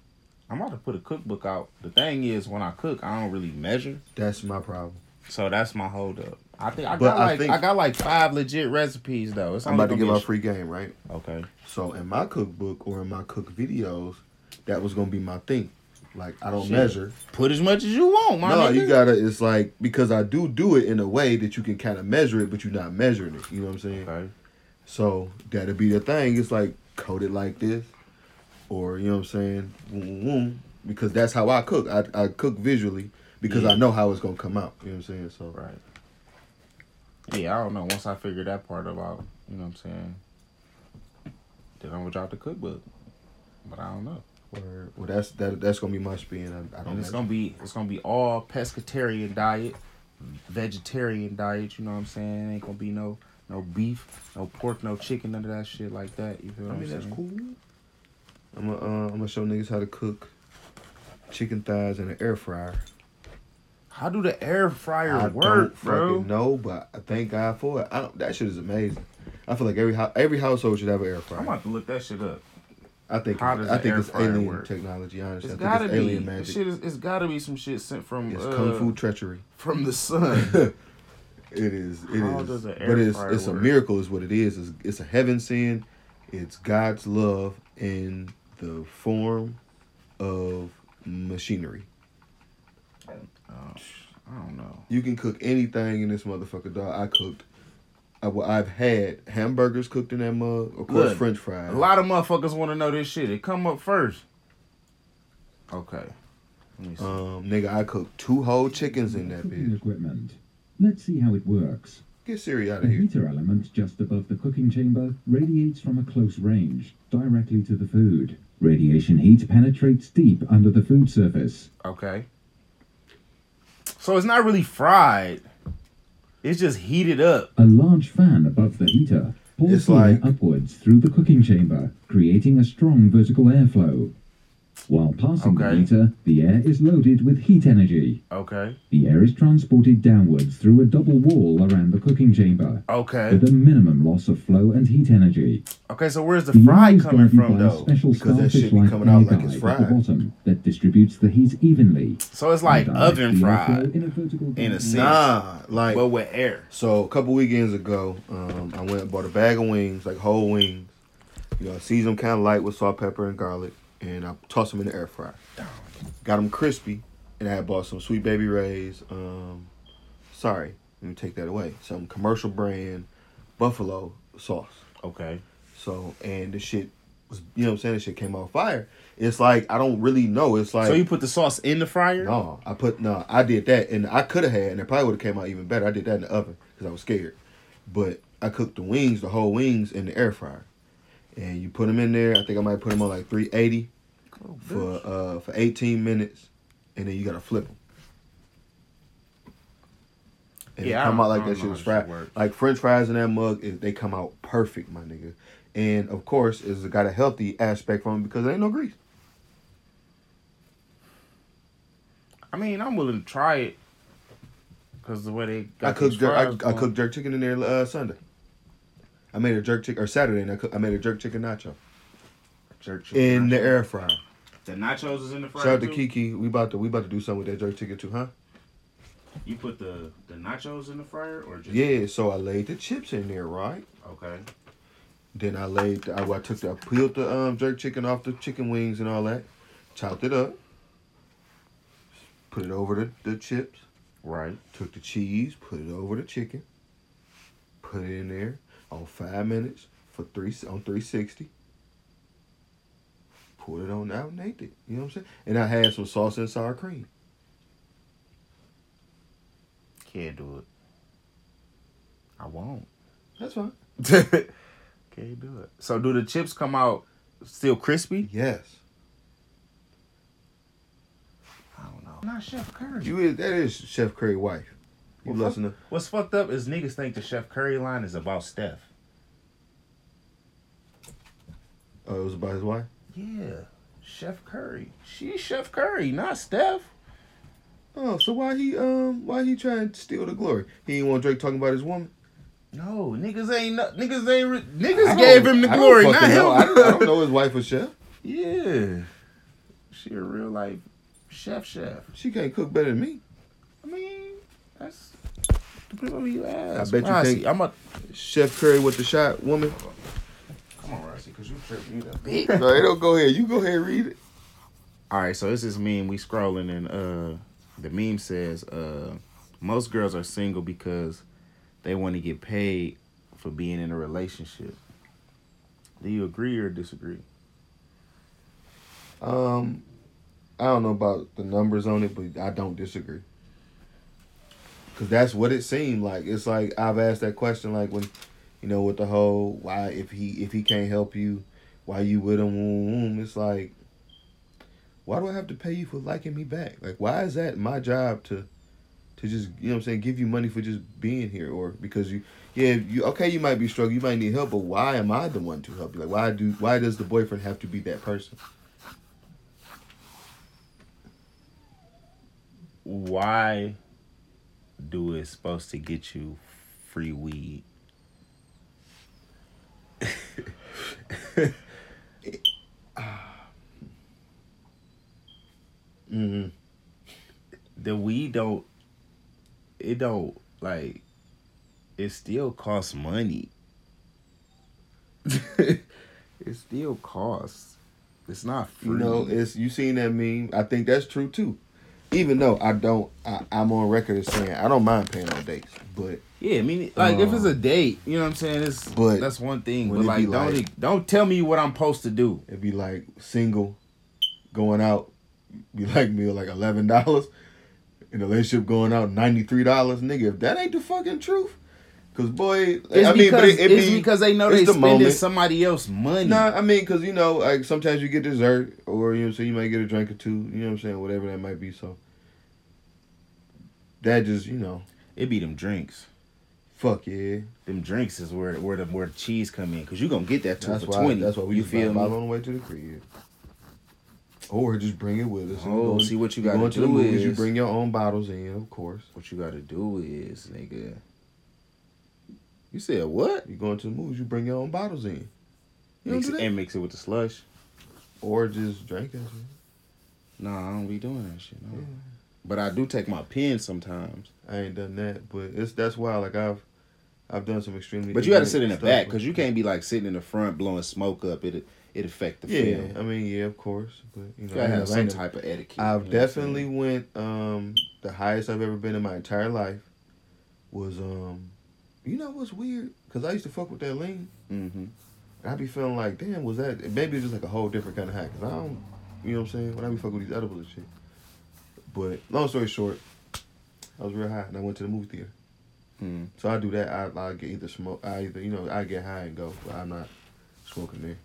I'm about to put a cookbook out. The thing is, when I cook, I don't really measure. That's my problem. So that's my hold up. I got like 5 legit recipes though. I'm about to give out free game, right? Okay. So in my cookbook or in my cook videos, that was gonna be my thing. Like I don't measure. Put as much as you want, my nigga. You gotta. It's like because I do it in a way that you can kind of measure it, but you're not measuring it. You know what I'm saying? Okay. So that'll be the thing. It's like coat it like this, or you know what I'm saying? Because that's how I cook. I cook visually because I know how it's gonna come out. You know what I'm saying? So right. Yeah, I don't know. Once I figure that part out, you know what I'm saying? Then I'm gonna drop the cookbook. But I don't know. Well, that's gonna be my spin. I don't. And it's gonna be all pescatarian diet, vegetarian diet. You know what I'm saying? Ain't gonna be no beef, no pork, no chicken, none of that shit like that. You feel what I'm saying? That's cool. I'm gonna show niggas how to cook chicken thighs in an air fryer. How do the air fryer work, bro? No, but I thank God for it. That shit is amazing. I feel like every household should have an air fryer. I'm about to look that shit up. I think it's alien technology. Honestly, it's gotta be alien magic. It's gotta be some shit sent from. It's kung fu treachery from the sun. It is. How does an air fryer it's work? A miracle, is what it is. It's a heaven send. It's God's love in the form of machinery. I don't know. You can cook anything in this motherfucker, dog. I cooked. I've had hamburgers cooked in that mug. Of course, French fries. A lot of motherfuckers want to know this shit. It come up first. Okay. Let me see. Nigga, I cooked 2 whole chickens in that bitch. Equipment. Let's see how it works. Get Siri out The of here. heater element just above the cooking chamber radiates from a close range, directly to the food. Radiation heat penetrates deep under the food surface. Okay. So it's not really fried. It's just heated up. A large fan above the heater pulls the air upwards through the cooking chamber, creating a strong vertical airflow. While passing the heater, the air is loaded with heat energy. Okay. The air is transported downwards through a double wall around the cooking chamber. Okay. With a minimum loss of flow and heat energy. Okay, so where's the fry coming from, though? Because that shit be coming out like it's fried. At the bottom that distributes the heat evenly. So it's like oven fried in a sense. Nah, like but with air. So a couple weekends ago, I went and bought a bag of wings, like whole wings. You know, I seasoned them kind of light with salt, pepper, and garlic. And I tossed them in the air fryer. Got them crispy. And I had bought some Sweet Baby Ray's. Let me take that away. Some commercial brand buffalo sauce. Okay. So, and the shit was, you know what I'm saying? The shit came out fire. It's like, I don't really know. It's like. So you put the sauce in the fryer? No, I did that. And I could have had, and it probably would have came out even better. I did that in the oven because I was scared. But I cooked the whole wings in the air fryer. And you put them in there. I think I might put them on like 380 for 18 minutes, and then you gotta flip them. And they come out like that shit was fried. Like French fries in that mug, they come out perfect, my nigga. And of course, it's got a healthy aspect from it because there ain't no grease. I mean, I'm willing to try it because the way they got I cooked jerk chicken in there Sunday. I made a jerk chicken, or Saturday, and I made a jerk chicken nacho. Jerk chicken in the air fryer. The nachos is in the fryer. Shout out to Kiki. We about to do something with that jerk chicken too, huh? You put the nachos in the fryer or just so I laid the chips in there, right? Okay. Then I peeled the jerk chicken off the chicken wings and all that, chopped it up, put it over the chips. Right. Took the cheese, put it over the chicken, put it in there on 5 minutes on 360. Put it on out and ate it. You know what I'm saying? And I had some salsa and sour cream. Can't do it. I won't. That's fine. Can't do it. So do the chips come out still crispy? Yes. I don't know. Not Chef Curry. That is Chef Curry's wife. What's fucked up is niggas think the Chef Curry line is about Steph. Oh, it was about his wife? Yeah, Chef Curry. She's Chef Curry, not Steph. Oh, so why he trying to steal the glory? He didn't want Drake talking about his woman. No, niggas gave him the glory, not him. I don't know his wife was Chef. Yeah, She a real life chef. She can't cook better than me. I mean, that's depends on who you ask. I bet you think I'm a Chef Curry with the shot woman. Come on, Rossi, because you tripping. You the big. No, they don't go ahead. You go ahead and read it. All right, so this is meme. We scrolling and the meme says most girls are single because they want to get paid for being in a relationship. Do you agree or disagree? I don't know about the numbers on it, but I don't disagree. Cause that's what it seemed like. It's like I've asked that question, like when, you know, with the whole why if he can't help you, why you with him? It's like, why do I have to pay you for liking me back? Like, why is that my job to just, you know what I'm saying, give you money for just being here, or because you might be struggling, you might need help, but why am I the one to help you? Like, why does the boyfriend have to be that person? Why do it supposed to get you free weed? Mm-hmm. The weed don't like, it still costs money. It still costs. It's not free. You know, you seen that meme. I think that's true too. Even though I'm on record as saying I don't mind paying on dates, but yeah, I mean, like if it's a date, you know what I'm saying. That's one thing, but like don't tell me what I'm supposed to do. It'd be like single, going out, be like me like $11, in a relationship going out $93, nigga. If that ain't the fucking truth, cause boy, it's because they know they spending somebody else's money. Nah, I mean, cause you know, like sometimes you get dessert, or you know, so you might get a drink or two. You know what I'm saying, whatever that might be. So that just, you know, it be them drinks. Fuck yeah, them drinks is where the cheese come in, cause you gonna get that for 20. That's why we you feel me? On the way to the crib, or just bring it with us. Oh, see what you gotta do movies, you bring your own bottles in, of course. What you gotta do is, nigga. You said what? You going to the movies, you bring your own bottles in. Mix it with the slush. Or just drink it. Nah, I don't be doing that shit. No. Yeah. But I do take my pen sometimes. I ain't done that, but that's why, like, I've done some extremely. But you got to sit in the back, because you can't be like sitting in the front blowing smoke up. It affect the film. Yeah, I mean, yeah, of course, but you know, gotta have some type of etiquette. I've definitely went. The highest I've ever been in my entire life was You know what's weird? Because I used to fuck with that lean. Mm-hmm. I be feeling like, damn, was that? Maybe it's just like a whole different kind of high. Because I don't, you know what I'm saying? When I be fucking with these edibles and shit. But long story short, I was real high and I went to the movie theater. Mm-hmm. So I do that. I get either smoke. I get high and go, but I'm not smoking there.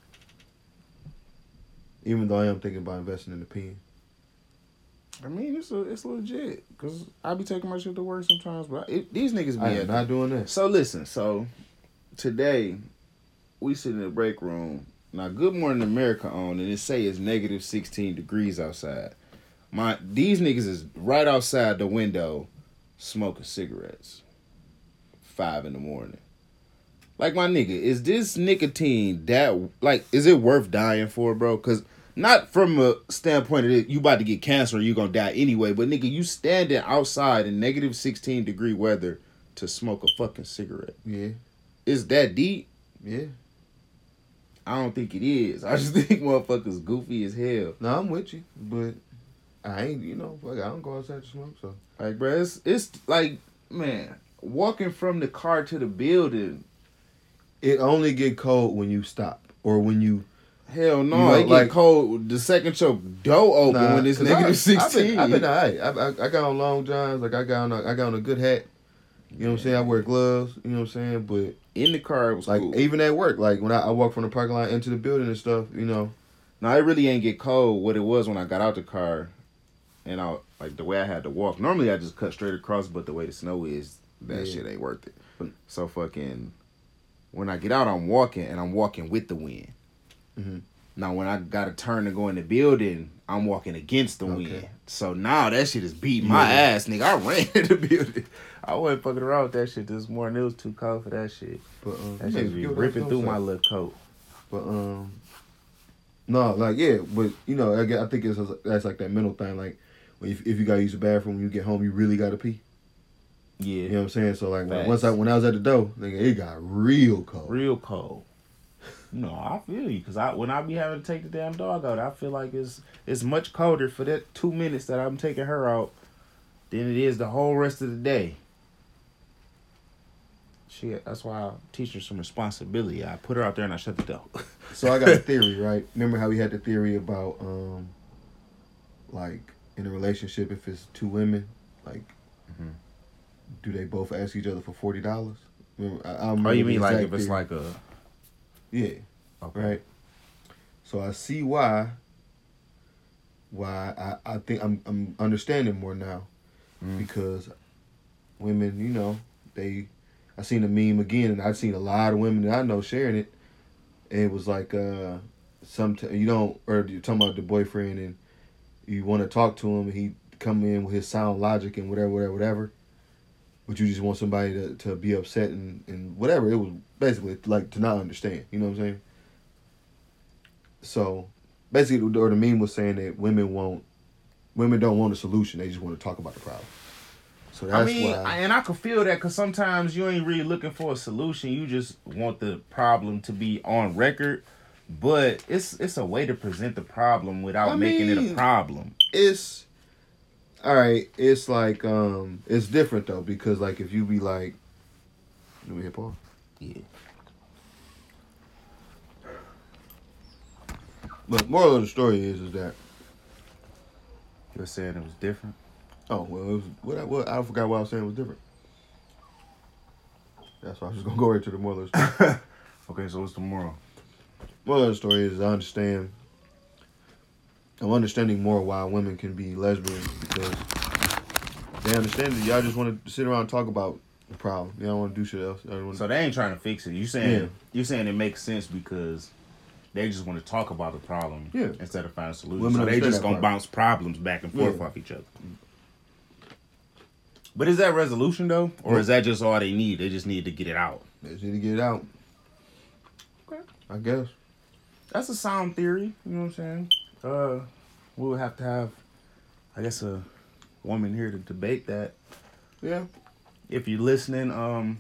Even though I am thinking about investing in the pen. I mean, it's legit, because I be taking my shit to work sometimes, but these niggas be I am not doing that. So listen, today we sit in the break room. Now, Good Morning America on, and it say it's negative 16 degrees outside. These niggas is right outside the window smoking cigarettes. 5 a.m. Like, my nigga, is this nicotine is it worth dying for, bro? Because not from a standpoint of you about to get cancer or you gonna die anyway, but nigga, you standing outside in negative 16 degree weather to smoke a fucking cigarette. Yeah. Is that deep? Yeah. I don't think it is. I just think motherfuckers goofy as hell. No, I'm with you, but I ain't, fuck, I don't go outside to smoke, so. Like, bro, it's like, man, walking from the car to the building. It only get cold when you stop or when you. Hell no, it get cold the second your door open when it's negative 16. I've been alright. I got on long johns, like I got on a good hat. You know what I'm saying? I wear gloves. You know what I'm saying? But in the car, it was like cool. Even at work, like when I walk from the parking lot into the building and stuff. No, it really ain't get cold. What it was when I got out the car, and the way I had to walk. Normally I just cut straight across, but the way the snow is, that shit ain't worth it. So fucking, when I get out, I'm walking with the wind. Mm-hmm. Now, when I got to turn to go in the building, I'm walking against the wind. So now that shit is beating my ass, nigga. I ran in the building. I wasn't fucking around with that shit this morning. It was too cold for that shit. But that shit be ripping through my little coat. But No, like but I think that's like that mental thing. Like, if you gotta use the bathroom when you get home, you really gotta pee. Yeah, you know what I'm saying. So like when I was at the door, nigga, it got real cold. Real cold. No, I feel you, cause when I be having to take the damn dog out, I feel like it's much colder for that 2 minutes that I'm taking her out than it is the whole rest of the day. Shit, that's why I teach her some responsibility. I put her out there and I shut the door. So I got a theory, right? Remember how we had the theory about like in a relationship, if it's two women, like, do they both ask each other for $40? Oh, you mean like if it's like a... Yeah. Okay. Right? So I see why I think I'm understanding more now. Because women, I seen a meme again, and I've seen a lot of women that I know sharing it. And it was like, you're talking about the boyfriend, and you want to talk to him, and he come in with his sound logic and whatever. But you just want somebody to be upset and whatever. It was basically like to not understand. You know what I'm saying? So basically, or the meme was saying that women don't want a solution. They just want to talk about the problem. So that's why. And I could feel that, because sometimes you ain't really looking for a solution. You just want the problem to be on record. But it's a way to present the problem without making it a problem. It's all right. It's like it's different though, because like if you be like, do we hit pause? Yeah. But moral of the story is that you're saying it was different. Oh well, it was what I forgot what I was saying was different. That's why I was just gonna go right to the moral of the story. Okay, so what's the moral? Moral of the story is I'm understanding more why women can be lesbians, because they understand that y'all just want to sit around and talk about the problem. Y'all don't want to do shit else. So they ain't trying to fix it. You saying it makes sense because they just want to talk about the problem instead of find a solution. Women, so they just gonna bounce problems back and forth off each other. But is that resolution though, or is that just all they need? They just need to get it out. They just need to get it out. Okay, I guess that's a sound theory. You know what I'm saying? We would have to have, I guess, a woman here to debate that. Yeah. If you're listening,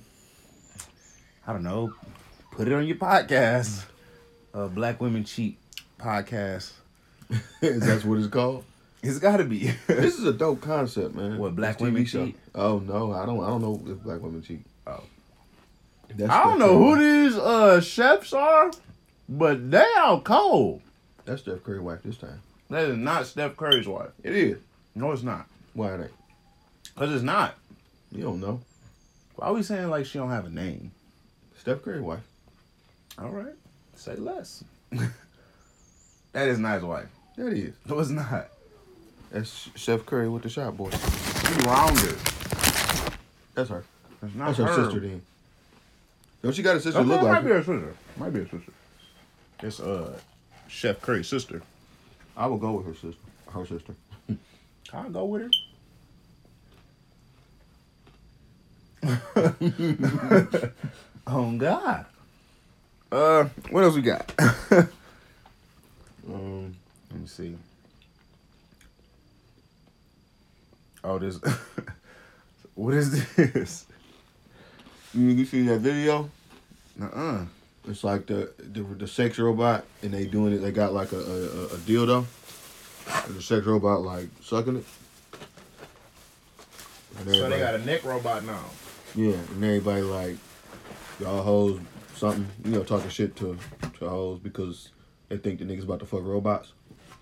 I don't know, put it on your podcast. Black Women Cheat podcast. Is that what it's called? It's got to be. This is a dope concept, man. What, Black Women Cheat? Oh no, I don't know if Black Women cheat. Oh, I don't know who these chefs are, but they out cold. That's Steph Curry's wife this time. That is not Steph Curry's wife. It is. No, it's not. Why it ain't? Because it's not. You don't know. Why are we saying like she don't have a name? Steph Curry's wife. All right. Say less. That is not his wife. That is. No, it's not. That's Steph Curry with the shot boy. She's rounder. That's her. That's not her sister then. Don't she got a sister look like might be her sister. Might be her sister. It's Chef Curry's sister. I will go with her sister. Her sister. I'll go with her. Oh God. What else we got? Let me see. Oh, this. What is this? You see that video? Nuh-uh. It's like the sex robot, and they doing it. They got like a dildo, and the sex robot like sucking it. So they got a neck robot now. Yeah, and everybody like, y'all hoes something, talking shit to hoes because they think the niggas about to fuck robots.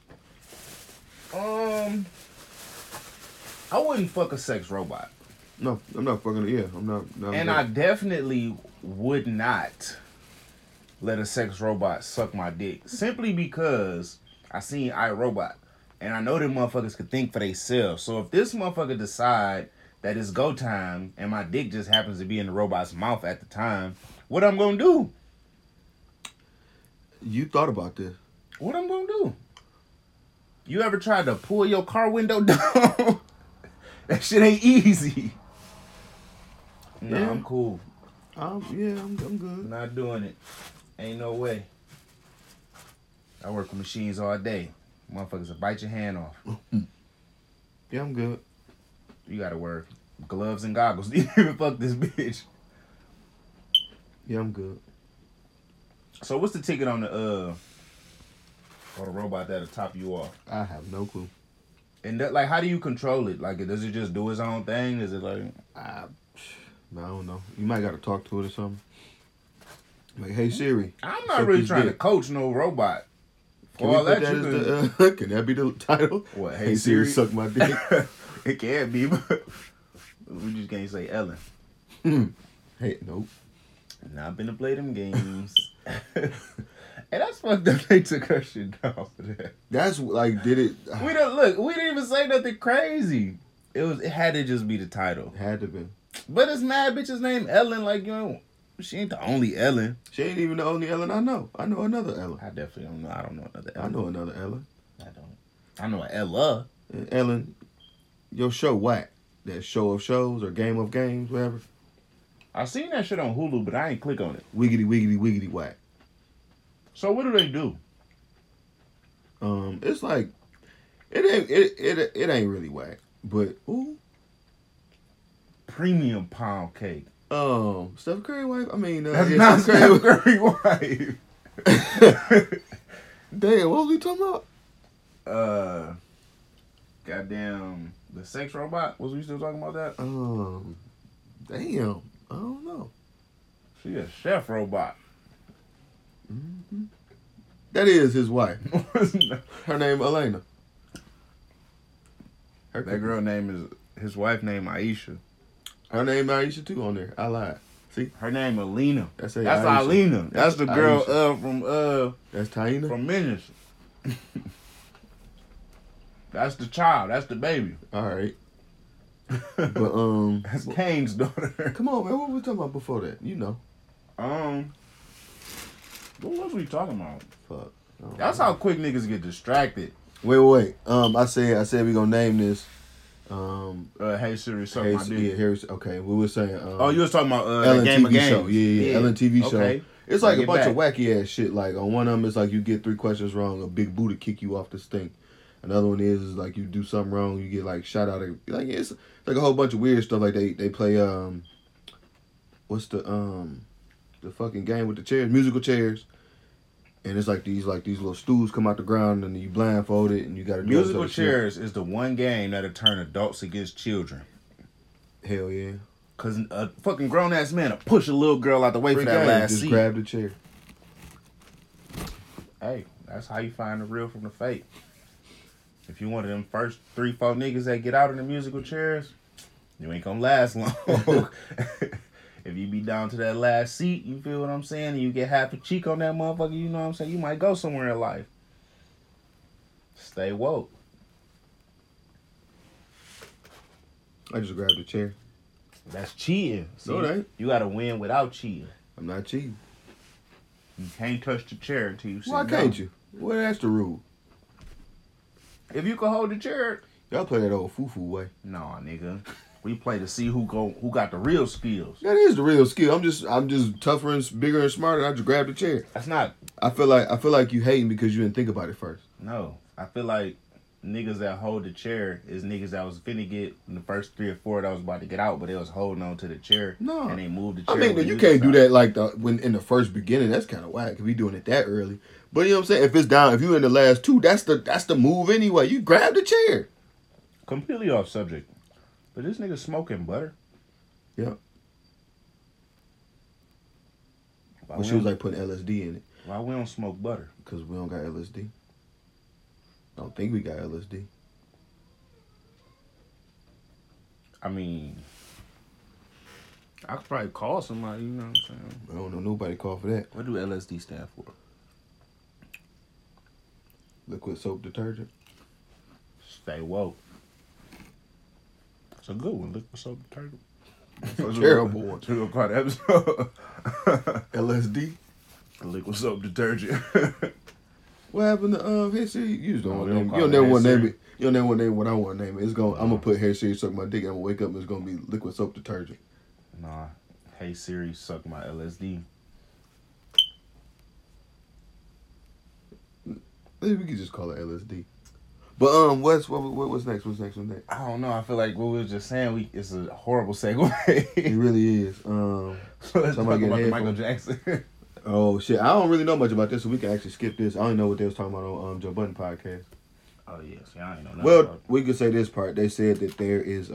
I wouldn't fuck a sex robot. No, I'm not fucking it. Yeah, I'm not. And I definitely would not let a sex robot suck my dick. Simply because I seen iRobot. And I know them motherfuckers could think for themselves. So if this motherfucker decide that it's go time and my dick just happens to be in the robot's mouth at the time, what I'm gonna do? You thought about this. What I'm gonna do? You ever tried to pull your car window down? That shit ain't easy. No, Yeah. I'm cool. I'm good. Not doing it. Ain't no way. I work with machines all day. Motherfuckers will bite your hand off. Yeah, I'm good. You gotta wear gloves and goggles to even fuck this bitch. Yeah, I'm good. So what's the ticket on the robot that'll top you off? I have no clue. And that, like, how do you control it? Like, does it just do its own thing? Is it like... I don't know. You might got to talk to it or something. Like, hey Siri. I'm not really trying to coach no robot. Can, can that be the title? What? Hey Siri, suck my dick. It can be, but we just can't say Ellen. Hey, nope. Not been to play them games. And that's fucked up. They took her shit down for that. That's like, did it? We didn't even say nothing crazy. It had to just be the title. It had to be. But it's mad bitches named Ellen. Like, you know, she ain't the only Ellen. She ain't even the only Ellen I know. I know another Ellen. I definitely don't know. I don't know another Ellen. I know another Ellen. I don't. I know an Ella. And Ellen, your show whack. That Show of Shows or Game of Games, whatever. I seen that shit on Hulu, but I ain't click on it. Wiggity, wiggity, wiggity, whack. So what do they do? It's like it ain't really whack, but ooh, Premium pound cake. Steph Curry wife. I mean, that's not Steph Curry wife. Damn, what was we talking about? Goddamn, the sex robot. Was we still talking about that? Damn, I don't know. She a chef robot. Mm-hmm. That is his wife. Her name Elena. That girl name is his wife name Aisha. Her name Aisha too on there. I lied. See, her name Alina. That's Alina. That's the girl from That's Taina from Menace. That's the child. That's the baby. All right. But that's Kane's daughter. Come on, man. What were we talking about before that? You know. What was we talking about? Fuck. That's how quick niggas get distracted. Wait. I said we gonna name this. Hey Siri, suck my dick. Yeah, okay. We were saying. You was talking about Ellen Game TV of Games. show. Yeah. Ellen TV okay. show. It's like a bunch of wacky ass shit. Like on one of them, it's like you get 3 questions wrong, a big booty kick you off the stink. Another one is like you do something wrong, you get like shot out of like it's like a whole bunch of weird stuff. Like they play what's the fucking game with the chairs, musical chairs. And it's like these little stools come out the ground and you blindfold it and you gotta do musical chairs is the one game that'll turn adults against children. Hell yeah. Cause a fucking grown ass man will push a little girl out the way for that last just seat. Grab the chair. Hey, that's how you find the real from the fake. If you one of them first 3-4 niggas that get out in the musical chairs, you ain't gonna last long. If you be down to that last seat, you feel what I'm saying, and you get half a cheek on that motherfucker, you know what I'm saying, you might go somewhere in life. Stay woke. I just grabbed the chair. That's cheating. See, no, it ain't. You gotta win without cheating. I'm not cheating. You can't touch the chair until you sit Why can't you? Well, that's the rule. If you can hold the chair. Y'all play that old foo-foo way. Nah, nigga. We play to see who got the real skills. That is the real skill. I'm just tougher and bigger and smarter. I just grab the chair. That's not. I feel like you hating because you didn't think about it first. No, I feel like niggas that hold the chair is niggas that was finna get in the first 3 or 4 that was about to get out, but they was holding on to the chair. No, and they moved the chair. I mean, you can't do that like when in the first beginning. That's kind of whack if we doing it that early. But you know what I'm saying? If it's down, if you in the last 2, that's the move anyway. You grab the chair. Completely off subject. But this nigga smoking butter. Yeah. Well, she was like putting LSD in it. Why we don't smoke butter? Because we don't got LSD. I don't think we got LSD. I mean, I could probably call somebody, you know what I'm saying? I don't know nobody call for that. What do LSD stand for? Liquid soap detergent. Stay woke. It's a good one, liquid soap detergent. Terrible one. Should go call the episode. LSD. Liquid soap detergent. What happened to Hey Siri? You just don't want to name it. You don't never want to name it. You don't never want to name what I want to name it. It's going. I'm gonna put Hey Siri suck my dick. I'm gonna wake up and it's gonna be liquid soap detergent. Nah. Hey Siri, suck my LSD. Maybe we could just call it LSD. But what's next? What's next? I don't know. I feel like what we were just saying, it's a horrible segue. It really is. So let's talk about the Michael Jackson. Oh shit! I don't really know much about this, so we can actually skip this. I don't know what they was talking about on Joe Budden podcast. Oh yes, yeah, I ain't know nothing. Well, we could say this part. They said that there is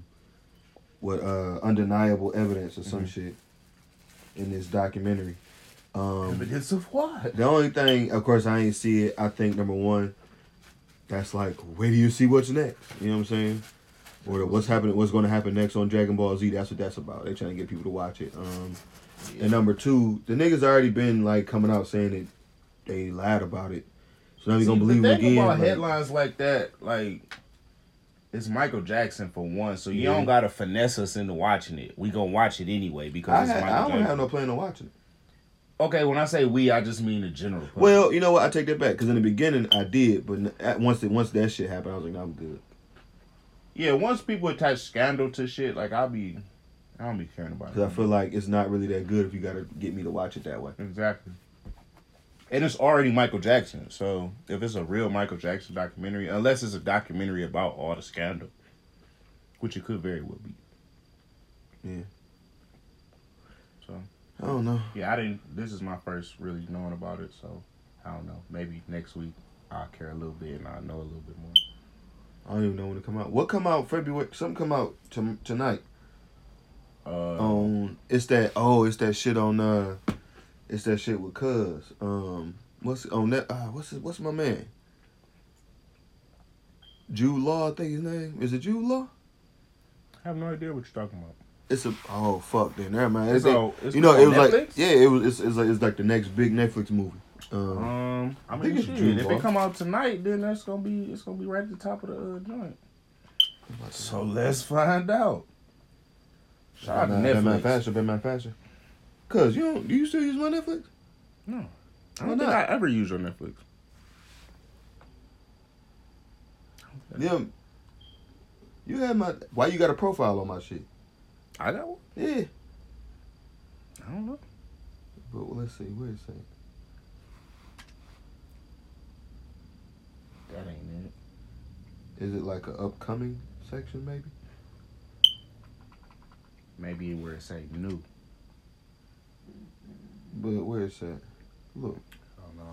undeniable evidence or some shit in this documentary. Evidence of what? The only thing, of course, I ain't see it. I think number one, that's like, where do you see what's next? You know what I'm saying? Or what's going to happen next on Dragon Ball Z? That's what that's about. They trying to get people to watch it. And number two, the niggas already been like coming out saying that they lied about it. So now we gonna believe it again. About headlines like that, like it's Michael Jackson for one, so you don't gotta finesse us into watching it. We gonna watch it anyway because it's Michael Jackson. I don't have no plan on watching it. Okay, when I say we, I just mean the general public. Well, you know what? I take that back because in the beginning I did, but once that shit happened, I was like, no, I'm good. Yeah, once people attach scandal to shit, like I don't be caring about it. Because I feel like it's not really that good if you gotta get me to watch it that way. Exactly. And it's already Michael Jackson, so if it's a real Michael Jackson documentary, unless it's a documentary about all the scandal, which it could very well be. Yeah. So. I don't know. Yeah, this is my first really knowing about it, so I don't know. Maybe next week I'll care a little bit and I'll know a little bit more. I don't even know when it come out. What come out February? Something come out tonight. It's that shit on it's that shit with Cuz. What's on that? What's my man? Jude Law, I think his name is it. Jude Law? I have no idea what you're talking about. It's fuck then, never mind. It's it was Netflix? like it's like the next big Netflix movie. I mean, if it come out tonight, then it's gonna be right at the top of the joint. So let's find out. Shout out to Netflix. Batman faster. Cuz do you still use my Netflix? No, I don't think I ever use your Netflix. Yeah, you had my. Why you got a profile on my shit? I got one. Yeah. I don't know. But let's see. Where is it? That ain't it. Is it like an upcoming section, maybe? Maybe where it say new. But where is that? Look. Oh no.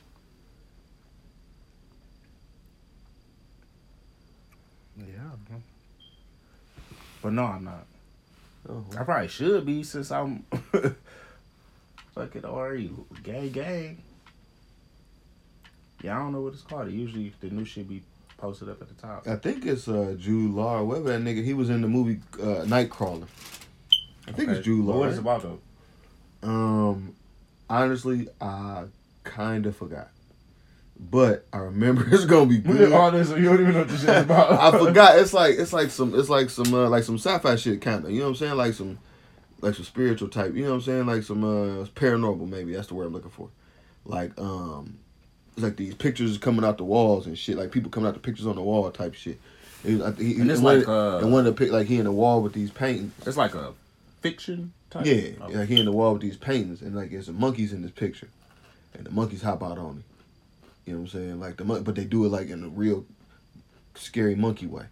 Yeah. But no, I'm not. Oh. I probably should be since I'm fucking already gang. Yeah, I don't know what it's called. Usually the new shit be posted up at the top. I think it's Jude Law or whatever that nigga. He was in the movie Nightcrawler. I think it's Jude Law. What is it about though? Honestly, I kind of forgot. But I remember it's gonna be good. You don't even know what this shit is about. I forgot. It's like some sci-fi shit kind of. You know what I'm saying? Like some spiritual type. You know what I'm saying? Like some paranormal maybe. That's the word I'm looking for. Like it's like these pictures coming out the walls and shit. Like people coming out the pictures on the wall type shit. And it's one of the pic, like he in the wall with these paintings. It's like a fiction type. Yeah, like he in the wall with these paintings and like there's some monkeys in this picture, and the monkeys hop out on him. You know what I'm saying? Like but they do it like in a real scary monkey way.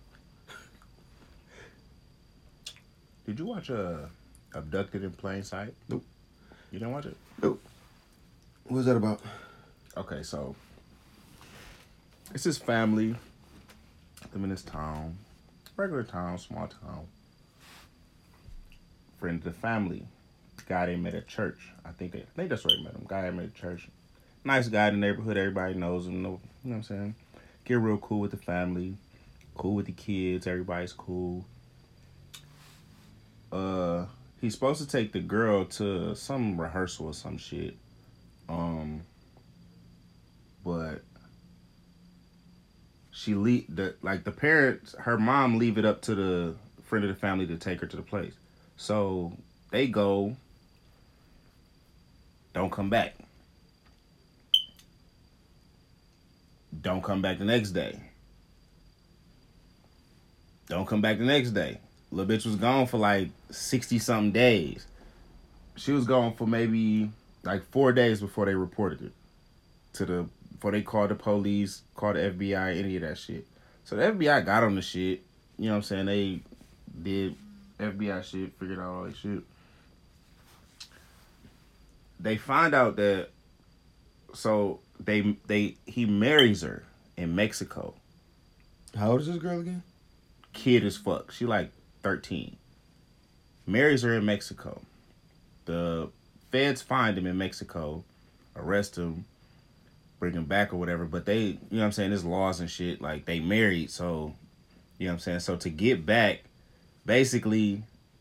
Did you watch Abducted in Plain Sight? Nope. You didn't watch it? Nope. What's that about? Okay, so it's his family. Them in this town, regular town, small town. Friend of the family, guy they met at church. I think that's where they met him. Guy they met at church. Nice guy in the neighborhood. Everybody knows him. You know what I'm saying? Get real cool with the family. Cool with the kids. Everybody's cool. He's supposed to take the girl to some rehearsal or some shit. But the parents, her mom leave it up to the friend of the family to take her to the place. So they go, don't come back. Don't come back the next day. Don't come back the next day. Little bitch was gone for like 60-something days. She was gone for maybe like 4 days before they reported it to the before they called the police, called the FBI, any of that shit. So the FBI got on the shit. You know what I'm saying? They did FBI shit, figured out all that shit. They find out that he marries her in Mexico. How old is this girl again? Kid as fuck. She like 13. Marries her in Mexico. The feds find him in Mexico, arrest him, bring him back or whatever. But they, you know what I'm saying, there's laws and shit. Like, they married, so, you know what I'm saying? So to get back, basically,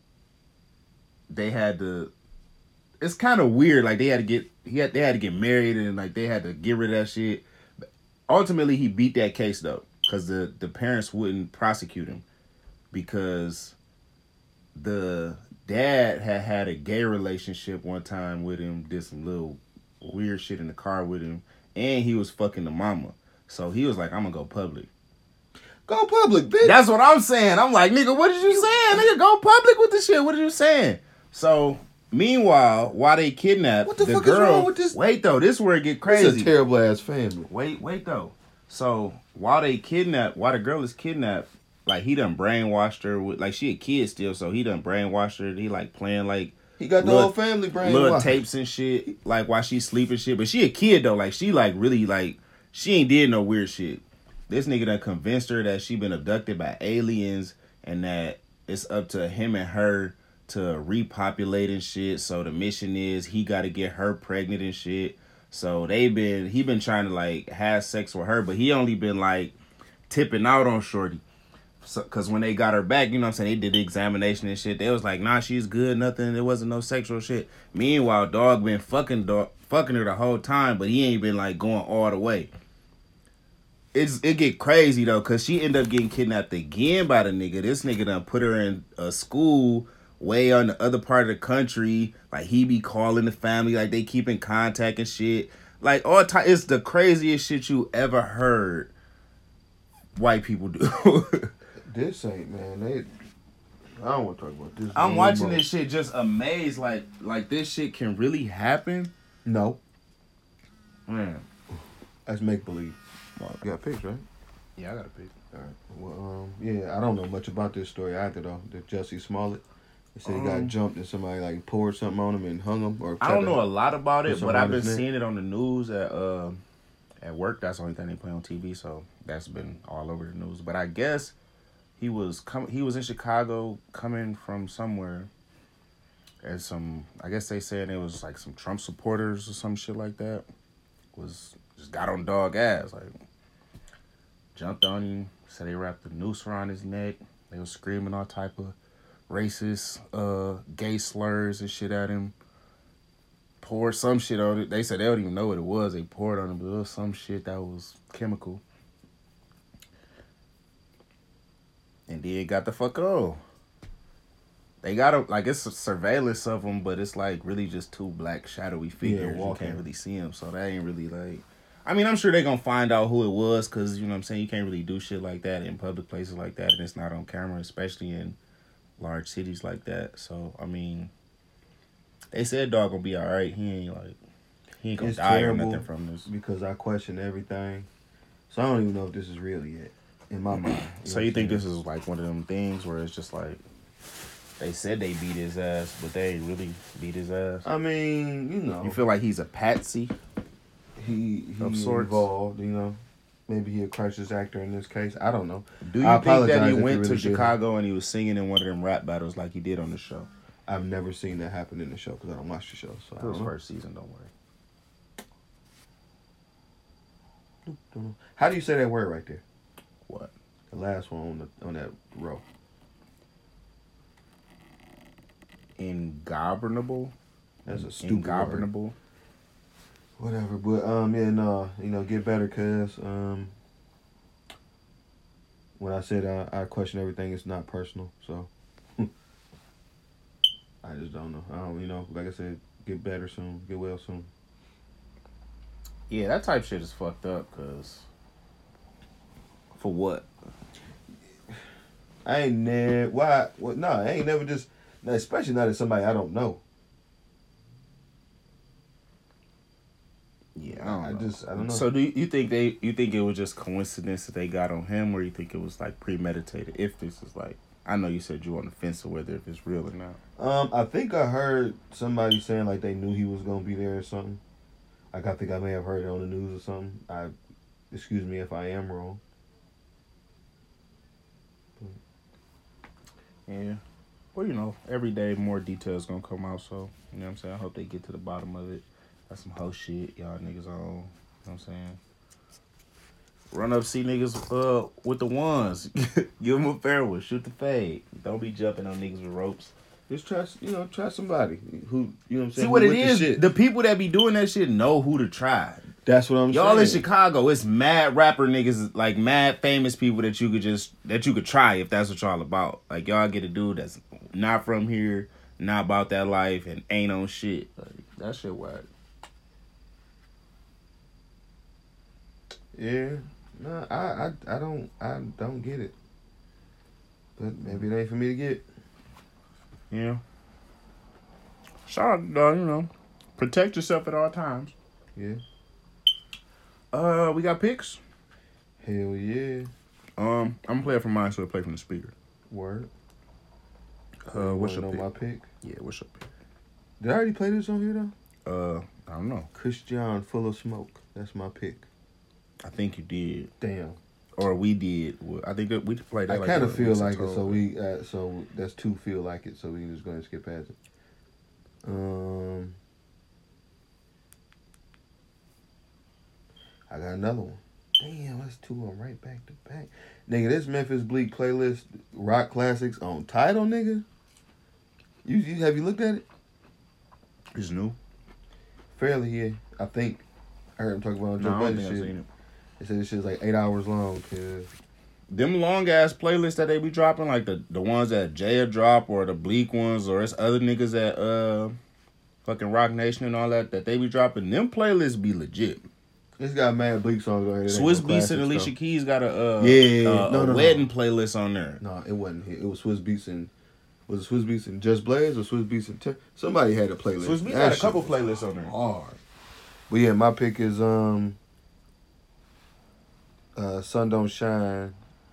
they had to, it's kind of weird. Like, they had to get married and, like, they had to get rid of that shit. Ultimately, he beat that case, though, because the parents wouldn't prosecute him because the dad had a gay relationship one time with him, did some little weird shit in the car with him, and he was fucking the mama. So he was like, I'm gonna go public. Go public, bitch. That's what I'm saying. I'm like, nigga, what did you saying? Nigga, go public with the shit. What are you saying? So, meanwhile, while they kidnap what the fuck girl, is wrong with this? Wait, though, this is where it get crazy. It's a terrible ass family. Wait, though. So, while the girl is kidnapped, like, he done brainwashed her with, like, she a kid still, so he done brainwashed her. He, like, playing, like, he got the whole family brainwashed. Little tapes and shit, like, while she sleeping shit. But she a kid, though. Like, she, like, really, like, she ain't did no weird shit. This nigga done convinced her that she been abducted by aliens and that it's up to him and her to repopulate and shit. So the mission is he got to get her pregnant and shit. So he been trying to, like, have sex with her, but he only been, like, tipping out on shorty. So, cause when they got her back, you know what I'm saying, they did the examination and shit. They was like, nah, she's good, nothing. There wasn't no sexual shit. Meanwhile, dog been fucking her the whole time, but he ain't been, like, going all the way. It get crazy though, cause she ended up getting kidnapped again by the nigga. This nigga done put her in a school way on the other part of the country. Like, he be calling the family, like, they keep in contact and shit. Like, all time, it's the craziest shit you ever heard white people do. This ain't, man. I don't want to talk about this. I'm watching this shit just amazed. Like this shit can really happen. No, man, that's make believe. You got pics, right? Yeah, I got a pic. All right. Well, yeah, I don't know much about this story either though. The Jussie Smollett. They said he got jumped and somebody like poured something on him and hung him. Or I don't know a lot about it, but I've been seeing it on the news at work. That's the only thing they play on TV, so that's been all over the news. But I guess he was in Chicago coming from somewhere, and I guess they said it was like some Trump supporters or some shit like that. Just got on dog ass, like jumped on him. Said they wrapped a noose around his neck. They was screaming all type of racist, gay slurs and shit at him. Poured some shit on it. They said they don't even know what it was. They poured on him, but it was some shit that was chemical. And then got the fuck on. They got him, like, it's a surveillance of them, but it's like really just two black shadowy figures. You can't really see them, so that ain't really like. I mean, I'm sure they gonna find out who it was, cause you know what I'm saying, you can't really do shit like that in public places like that, and it's not on camera, especially in large cities like that. So I mean, they said dog gonna be all right. He ain't gonna die or nothing from this. Because I question everything, so I don't even know if this is real yet in my mind. So you think this is like one of them things where it's just like they said they beat his ass, but they ain't really beat his ass? I mean, you know, you feel like he's a patsy. He involved, you know. Maybe he a crisis actor in this case. I don't know. Do you think that he went to Chicago and he was singing in one of them rap battles like he did on the show? I've never seen that happen in the show because I don't watch the show. So it was first season, don't worry. How do you say that word right there? What? The last one on that row. Ingobernable? That's a stupid Ingobernable. Word. Whatever, but yeah, no, you know, get better, cause when I said I question everything, it's not personal, so I just don't know. I don't, you know, like I said, get better soon, get well soon. Yeah, that type shit is fucked up, cause for what? I ain't never I ain't never just, especially not as somebody I don't know. Yeah, I don't know. So do you think it was just coincidence that they got on him, or you think it was like premeditated? If this is like, I know you said you on the fence of whether if it's real or not. I think I heard somebody saying like they knew he was gonna be there or something. Like I think I may have heard it on the news or something. Excuse me if I am wrong. Yeah. Well, you know, every day more details gonna come out, so you know what I'm saying? I hope they get to the bottom of it. That's some hoe shit y'all niggas on. You know what I'm saying? Run up, see niggas with the ones. Give them a fair one. Shoot the fade. Don't be jumping on niggas with ropes. Just try somebody who, you know what I'm saying? See what it is? The people that be doing that shit know who to try. That's what I'm saying. Y'all in Chicago, it's mad rapper niggas, like mad famous people that you could try if that's what y'all about. Like y'all get a dude that's not from here, not about that life, and ain't on shit. Like, that shit whack. Yeah. No, I don't get it. But maybe it ain't for me to get. Yeah. Shout out, protect yourself at all times. Yeah. We got picks? Hell yeah. I'm gonna play it from mine, so I play from the speaker. Word. What's your pick? My pick? Yeah, what's your pick? Did I already play this on here though? I don't know. Christian Full of Smoke. That's my pick. I think you did. Damn. Or we did. I think that we played that. I kind of feel like it, so so that's two feel like it, so we can just go ahead and skip past it. I got another one. Damn, that's two of them right back to back. Nigga, this Memphis Bleak playlist, rock classics on Tidal, nigga. You have you looked at it? It's new. Fairly, yeah. I think I heard him talk about Joe Budden shit. I've seen it. They said this shit's like 8 hours long, kid. Them long ass playlists that they be dropping, like the ones that Jaya drop or the Bleak ones, or it's other niggas at fucking Rock Nation and all that they be dropping. Them playlists be legit. It's got mad Bleak songs on here. Swizz Beatz and Alicia Keys got a wedding playlist on there. No, it wasn't. It was Swizz Beatz and was it Swizz Beatz and Just Blaze or Swizz Beatz and somebody had a playlist. Swizz Beatz had a couple playlists on there. Hard. But yeah, my pick is Sun Don't Shine,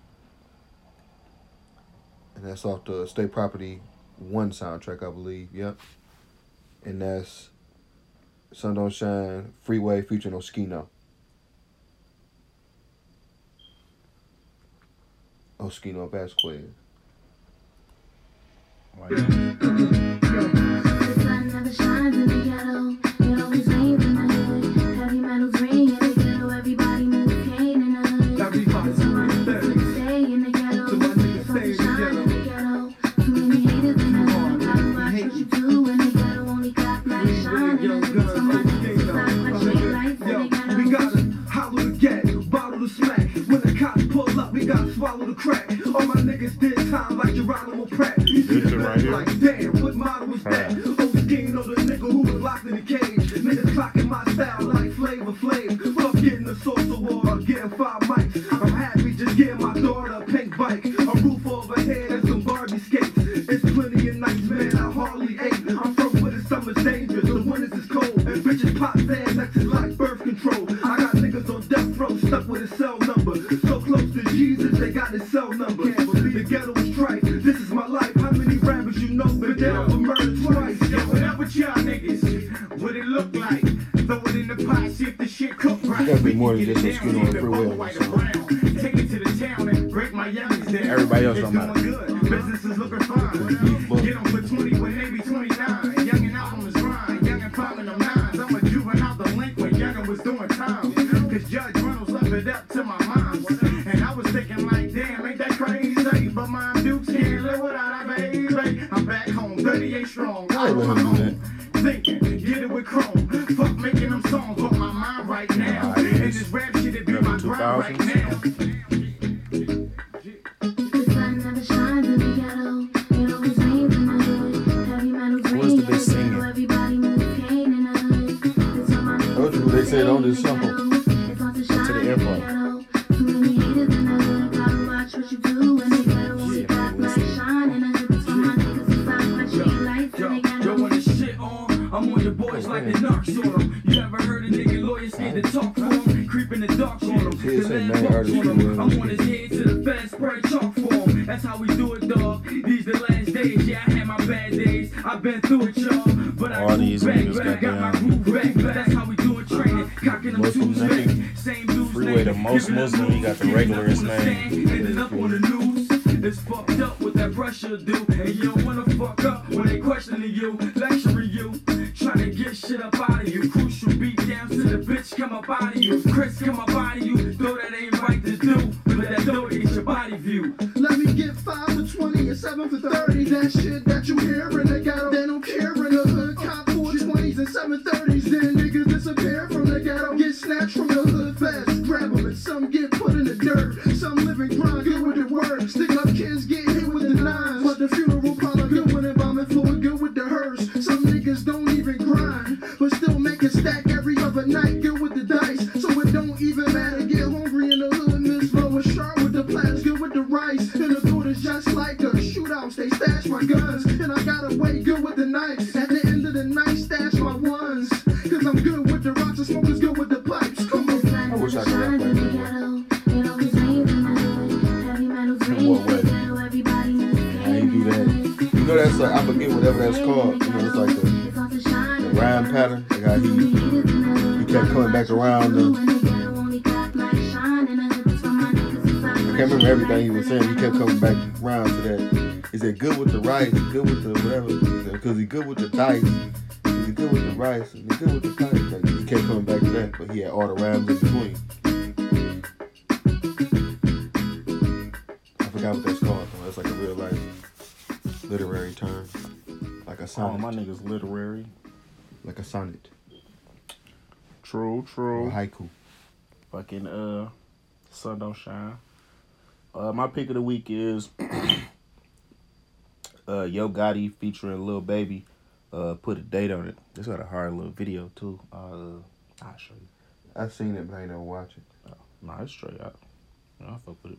and that's off the State Property 1 soundtrack, I believe. Yep. And that's Sun Don't Shine, Freeway featuring Oskino. Oskino Basquez. Swallow the crack. All my niggas did time like Geronimo Pratt. You see the right like, damn, what model was that? Oskino, the nigga who was locked in the cage. Niggas clocking my style like Flavor Flav. Fuck getting a Source Award or getting 5 mics. I'm happy just getting my daughter a pink bike, a roof overhead and some Barbie skates. It's plenty of nights, man, I hardly ate. I'm from where the summer's dangerous, the winters is cold, and bitches pop Xanaxes like birth control. I got niggas on death row stuck with a cell number. So close to Jesus, they got his cell number. The ghetto is trite, this is my life. How many rappers you know been down for murder twice? Yo, what up with y'all niggas? What it look like? Throw it in the pot, see if the shit cook right. Gotta be more than just a skin on the freeway. Take it to the town and break my youngest down. Everybody else don't matter. Business is looking fine. Get on for 20 when they be 29. Young and out on his grind. Young and popping them nines. I'm a juvenile delinquent. Young and was doing time. Cause Judge Reynolds left it up to my mom. And I was thinking like, damn, ain't that crazy? But my Dukes can't live without a baby. I'm back home, 38 strong. All on my own. Thinking, get it with Chrome. Fuck making them songs on my mind right now. And this rap shit, it be my grind right now. They said on this song. To the airport. Yo, when the shit on, I'm on your boys like the narcs on them. You ever heard a nigga lawyer to talk for him, creep in the dark on him, the land walks on him. I'm on his head to the fence, spray chalk for him. That's how we do it, dog. These the last days, yeah, I had my bad days. I've been through it, y'all, but I moved back, but I got my groove back. That's how we do it, training, cocking them tools back. Same dudes, Freeway the most Muslim, he got the regularest name. Ended up on the news. It's fucked up what that pressure do. And you don't wanna fuck up when they questioning you, lecturing you, trying to get shit up out of you. Crucial beat down to the bitch come up out of you. Chris come up out of you. Though that ain't right to do, but that though it is your body view. Let me get 5 for 20 and 7 for 30. That shit that you hear in the ghetto, they don't care in the hood. Cop 420s and 730s. Then niggas disappear from the ghetto, get snatched from the hood fast. Grab them and some get put in the dirt. Some live and grind, good with the word. Stick up kids get hit with the nines. But the funeral parlor good with embalming fluid, good with the hearse. Some niggas don't even grind, but still make a stack every other night. Good with the dice, so it don't even matter. Get hungry in the hood, Miss Low is sharp with the plats, good with the rice. And the food is just like a shootout. They stash my guns, and I got away good with the knives. At the end of the night, stash my ones. Cause I'm good with the rocks, and smokers good with the pipes. Come on. I wish I could rap like that. What way? How you do that? You know that's I forget whatever that's called. You know, it's like the rhyme pattern. Like how he kept coming back around. I can't remember everything he was saying. He kept coming back around to that. He said, good with the rice, good with the whatever. Because he good with the dice. He good with the rice, and he good with the dice. Like, he kept coming back to that, but he had all the rhymes in between. I forgot what that's called, though. That's like a real life literary term. Like a sonnet. Oh, my nigga's literary. Like a sonnet. True. Or haiku. Fucking, sun don't shine. My pick of the week is Yo Gotti featuring Lil Baby. Put a date on it. It's got a hard little video too. I'll show you. I've seen it, but I ain't never watched it. Nah, it's straight out. I'll fuck with it.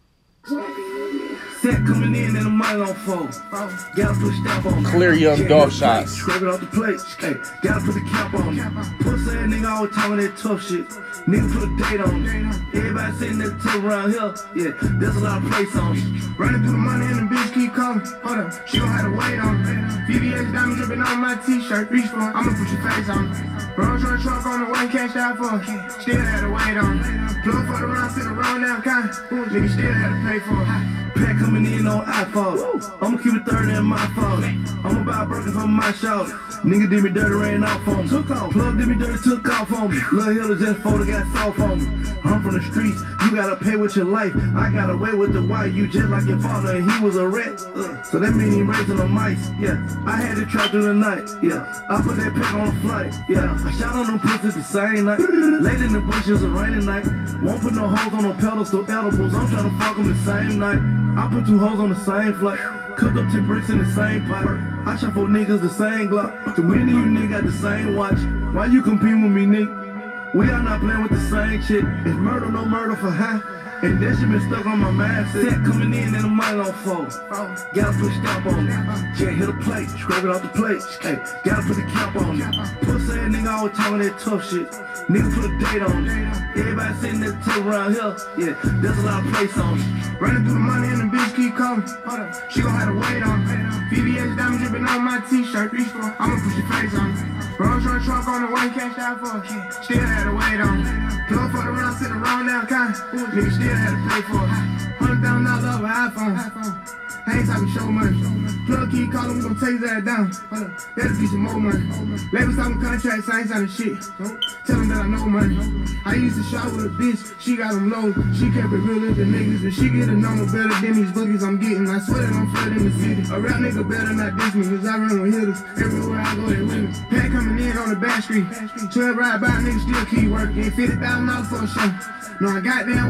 Set coming in and a mile on fold. Gotta put stop on. Clear young dog shots. Scrape it off the plate. Hey, gotta put the cap on. Pussy ass nigga always talking that tough shit. Nigga put a date on. Everybody sitting there tough around here. Yeah, there's a lot of place on. Running through the money and the bitch keep coming. Hold up, she gon' have to wait on. VVS diamond dripping on my t-shirt. Reach for it, I'ma put your face on. Rolls Royce truck on the way, cash out for it. Still had to wait on. Plug for the round, sit around now, kind. Nigga still had to pay for it. Pack coming in on iPhone. I'ma keep it 30 in my phone. I'ma buy burgers on my shoulder. Nigga did me dirty, ran off on me. Took off. Plug did me dirty, took off on me. Lil' Hill is just photo, got soft on me. I'm from the streets, you gotta pay with your life. I got away with the white, you just like your father, and he was a rat. So that mean he raising on mice, yeah. I had to trap through the night, yeah. I put that pack on a flight, yeah. I shot on them pussies the same night. Late in the bushes, a rainy night. Won't put no hoes on no pedestals, edibles. I'm trying to fuck them the same night. I put 2 hoes on the same flight. Cooked up 10 bricks in the same pot. I shot 4 niggas the same Glock. The winning you niggas got the same watch. Why you compete with me, nigga? We are not playing with the same shit. It's murder, no murder for high. And that shit been stuck on my mindset. Set coming in and a mile on fold. Gotta put stop on it. Yeah, hit a plate, scrape it off the plate. Hey, gotta put the cap on it. Pussy ass nigga always talking that tough shit. Nigga put a date on it. Everybody sitting there tough around here. Yeah, there's a lot of place on it. Running through the money and the bitch keep coming. Hold up, she gon' have to wait on it. VVS diamond dripping on my t-shirt. Reach for it, I'ma put your face on it. Rolls Royce truck on the way, cash out for it. Still had to wait on it. Plug for the round, sitting around now, kind. Nigga still had to pay for it. $100,000 over iPhone. I ain't talking show money. Plug keep calling, we gon' take that down. That'll be some more money. Labels talking contracts, I ain't signing shit. Tell them that I know money. I used to shop with a bitch, she got them low. She kept it real with the niggas, but she get a number better than these boogies I'm getting. I swear that I'm flooding the city. A rap nigga better not diss me, cause I run with hitters. Everywhere I go, they with me. Pack coming in on the back street. 12 ride by, niggas still keep working. $50,000 for a show. No, I got down well, niggas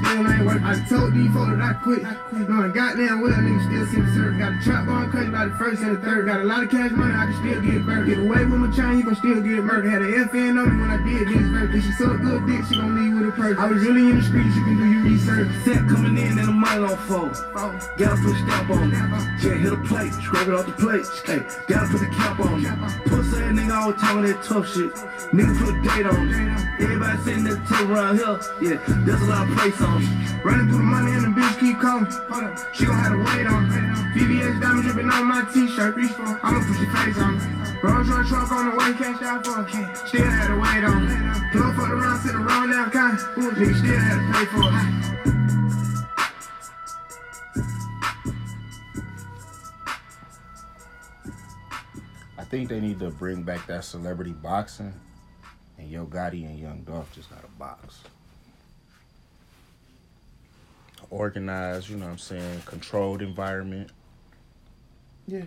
still ain't work. I told these folks that I quit. Knowing goddamn well niggas still see the service. Got a trap going crazy by the first and the third. Got a lot of cash money, I can still get burnt. Get away with my chain, you gon' still get murdered. Had an FN on me when I did this verse. If she suck good dick, she gon' leave with a purse. I was really in the streets, you can do your research. Set coming in and a mile on fold. Gotta put a stamp on it. Yeah, hit a plate, scrub it off the plate. Hey, gotta put the cap on it. Pussy ass nigga always talking that tough shit. Nigga put a date on it. Everybody sitting at the table around here. Yeah, there's a lot of place on it. Running through the money and the bitch keep coming. She gon' have to wait on me. VVS diamond dripping on my t-shirt. I'ma put your face on me. Rolls Royce truck on the way, cashed out for it. Still had to wait on me. Plug fucked around, sitting around down kind. Nigga still had to pay for it. I think they need to bring back that celebrity boxing, and Yo Gotti and Young Dolph just gotta box. Organized, you know what I'm saying, controlled environment. Yeah.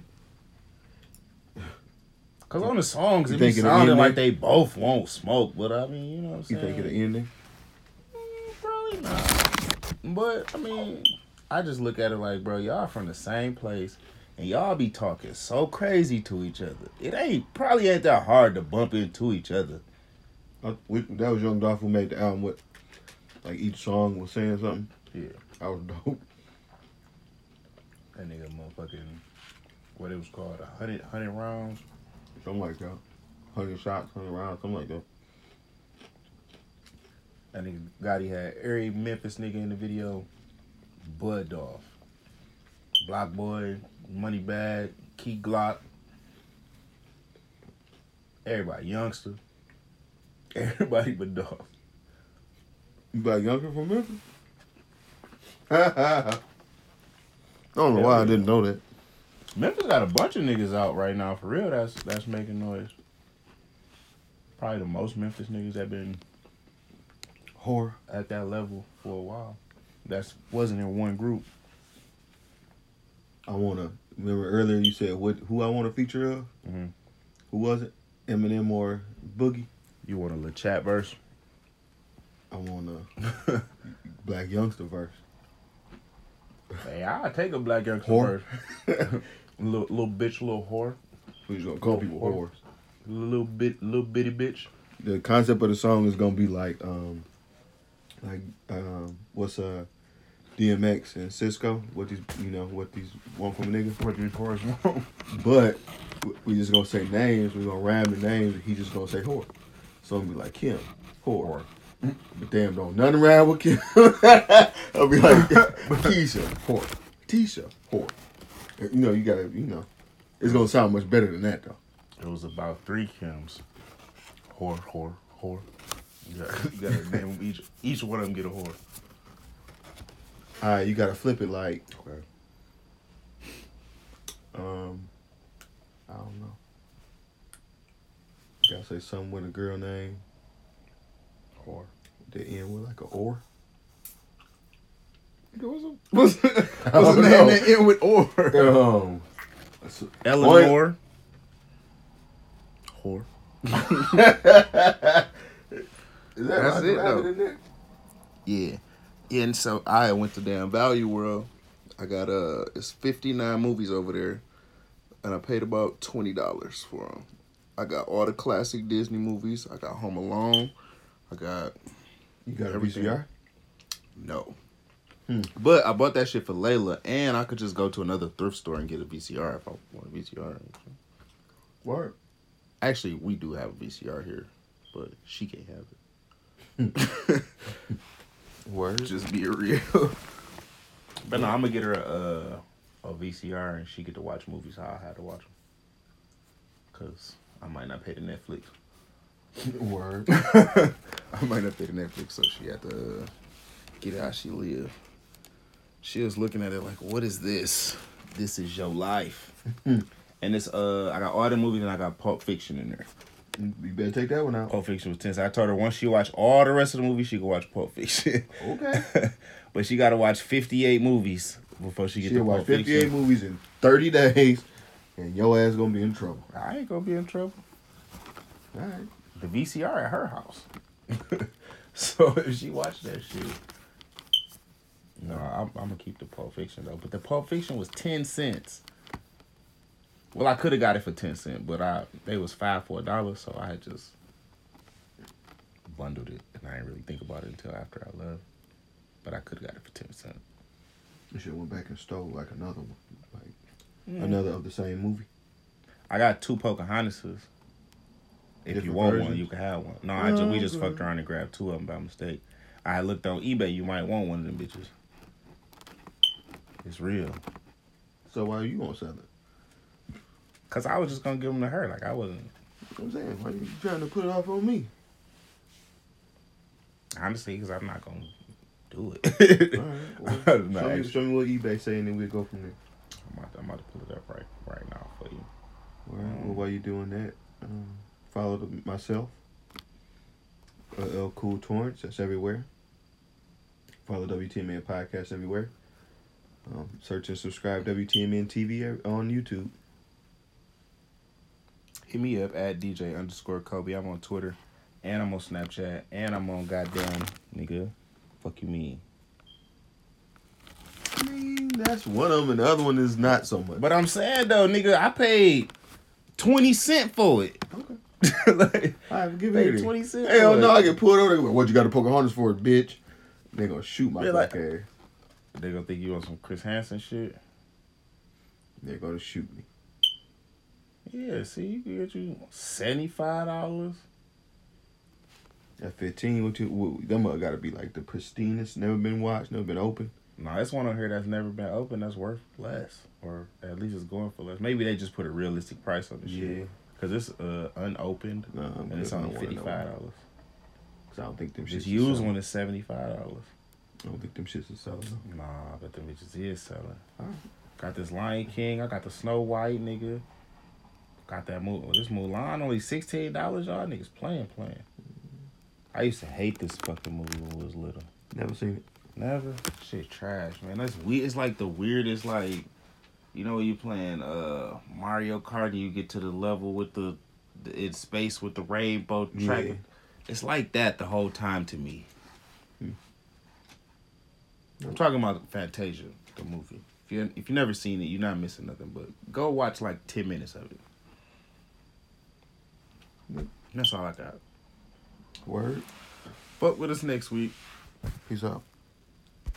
Cause on the songs it be sounding like they both won't smoke, but I mean, you know what I'm saying. You think it'll end there? Probably not. But I mean, I just look at it like, bro, y'all from the same place. And y'all be talking so crazy to each other. It probably ain't that hard to bump into each other. That was Young Dolph who made the album with, like, each song was saying something. Yeah. That was dope. That nigga motherfucking, what it was called, 100 rounds? Something like that. 100 shots, 100 rounds, something like that. That nigga Gotti had every Memphis nigga in the video, Bud Dolph, Block Boy, Money Bag, Key Glock, everybody, Youngster, everybody but Dolph. You got Youngster from Memphis? I don't know why I didn't know that. Memphis got a bunch of niggas out right now, for real, that's making noise. Probably the most Memphis niggas that been Horror at that level for a while. Wasn't in one group. Remember earlier you said who I want a feature of? Mm-hmm. Who was it? Eminem or Boogie? You want a little chat verse? I want a Black Youngster verse. Hey, I'll take a Black Youngster Whore. verse. little bitch, little whore. Who's gonna call people whores? Little bitty bitch. The concept of the song is gonna be like what's DMX and Cisco? What these want from a nigga? What these whores want? But we just gonna say names. We gonna rhyme the names. And he just gonna say whore. So I'm gonna be like Kim, whore. But damn, don't nothing rhyme with Kim. I'll be like Keisha, whore. Tisha, whore. You gotta, it's gonna sound much better than that though. It was about 3 Kims. Whore. You gotta name them each one of them get a whore. Alright, you gotta flip it like, Okay. I don't know. You gotta say something with a girl name. Whore. That end with like a or. What's a name that end with or? Eleanor. Whore. That's it though. Yeah. Yeah, and so I went to damn Value World. I got it's 59 movies over there, and I paid about $20 for them. I got all the classic Disney movies. I got Home Alone. You got everything. a VCR? No. But I bought that shit for Layla, and I could just go to another thrift store and get a VCR if I want a VCR. Word. Actually, we do have a VCR here, but she can't have it. Word. Just be real. But no, I'm gonna get her a VCR, and she get to watch movies how I had to watch them. Cause I might not pay the Netflix. Word. I might not pay the Netflix, so she had to get it how she live. She was looking at it like, what is this? This is your life. And it's I got all the movies, and I got Pulp Fiction in there. You better take that one out. Pulp Fiction was 10. So I told her once she watch all the rest of the movies, she can watch Pulp Fiction. Okay. But she got to watch 58 movies before she get to Pulp Fiction. 58 movies in 30 days, and your ass gonna be in trouble. I ain't gonna be in trouble. All right. The VCR at her house. So if she watched that shit, No, I'm gonna keep the Pulp Fiction though. But the Pulp Fiction was 10 cents. Well, I could have got it for 10 cents, but they was $5 for $1, so I had just bundled it, and I didn't really think about it until after I left. But I could have got it for 10 cents. You should have went back and stole like another one, like another of the same movie. I got 2 Pocahontases. If Different you want versions? one, you can have one. No, we just fucked around and grabbed 2 of them by mistake. I looked on eBay. You might want one of them bitches. It's real. So why are you gonna sell it? Cause I was just gonna give them to her. Like I wasn't. I'm saying, why you trying to put it off on me? Honestly, because I'm not gonna do it. All right. Well, show me what eBay say, and then we'll go from there. I'm about to pull it up right now for you. All right. Well, while you doing that, follow myself, L Cool Torrance. That's everywhere. Follow WTMN Podcast everywhere. Search and subscribe WTMN TV on YouTube. Hit me up at DJ_Kobe. I'm on Twitter, and I'm on Snapchat, and I'm on goddamn nigga. Fuck you mean? I mean, that's one of them, and the other one is not so much. But I'm saying though, nigga, I paid 20 cents for it. Okay. Like, all right, give paid it 20 cents. Hell no, I get pulled over. What you got to Pocahontas for, it, bitch? They gonna shoot my black ass. They gonna think you on some Chris Hansen shit. They're gonna shoot me. Yeah, see, you can get you $75. At 15, them gotta be like the pristinest, never been watched, never been open. No, it's one on here that's never been open that's worth less. Or at least it's going for less. Maybe they just put a realistic price on the shit. Because it's unopened and it's only $55. Cause I don't think them shits This is used selling. one is $75. I don't think them shits is selling. Nah, but them bitches is selling. Right. Got this Lion King. I got the Snow White, nigga. Got that this Mulan, only $16, y'all niggas playing. I used to hate this fucking movie when I was little. Never seen it. Never? Shit trash, man. That's weird. It's like the weirdest, like, you know when you playing Mario Kart and you get to the level with the in space with the rainbow track. Yeah. It's like that the whole time to me. I'm talking about Fantasia, the movie. If you never seen it, you're not missing nothing. But go watch like 10 minutes of it. That's all I got. Word. Fuck with us next week. Peace out.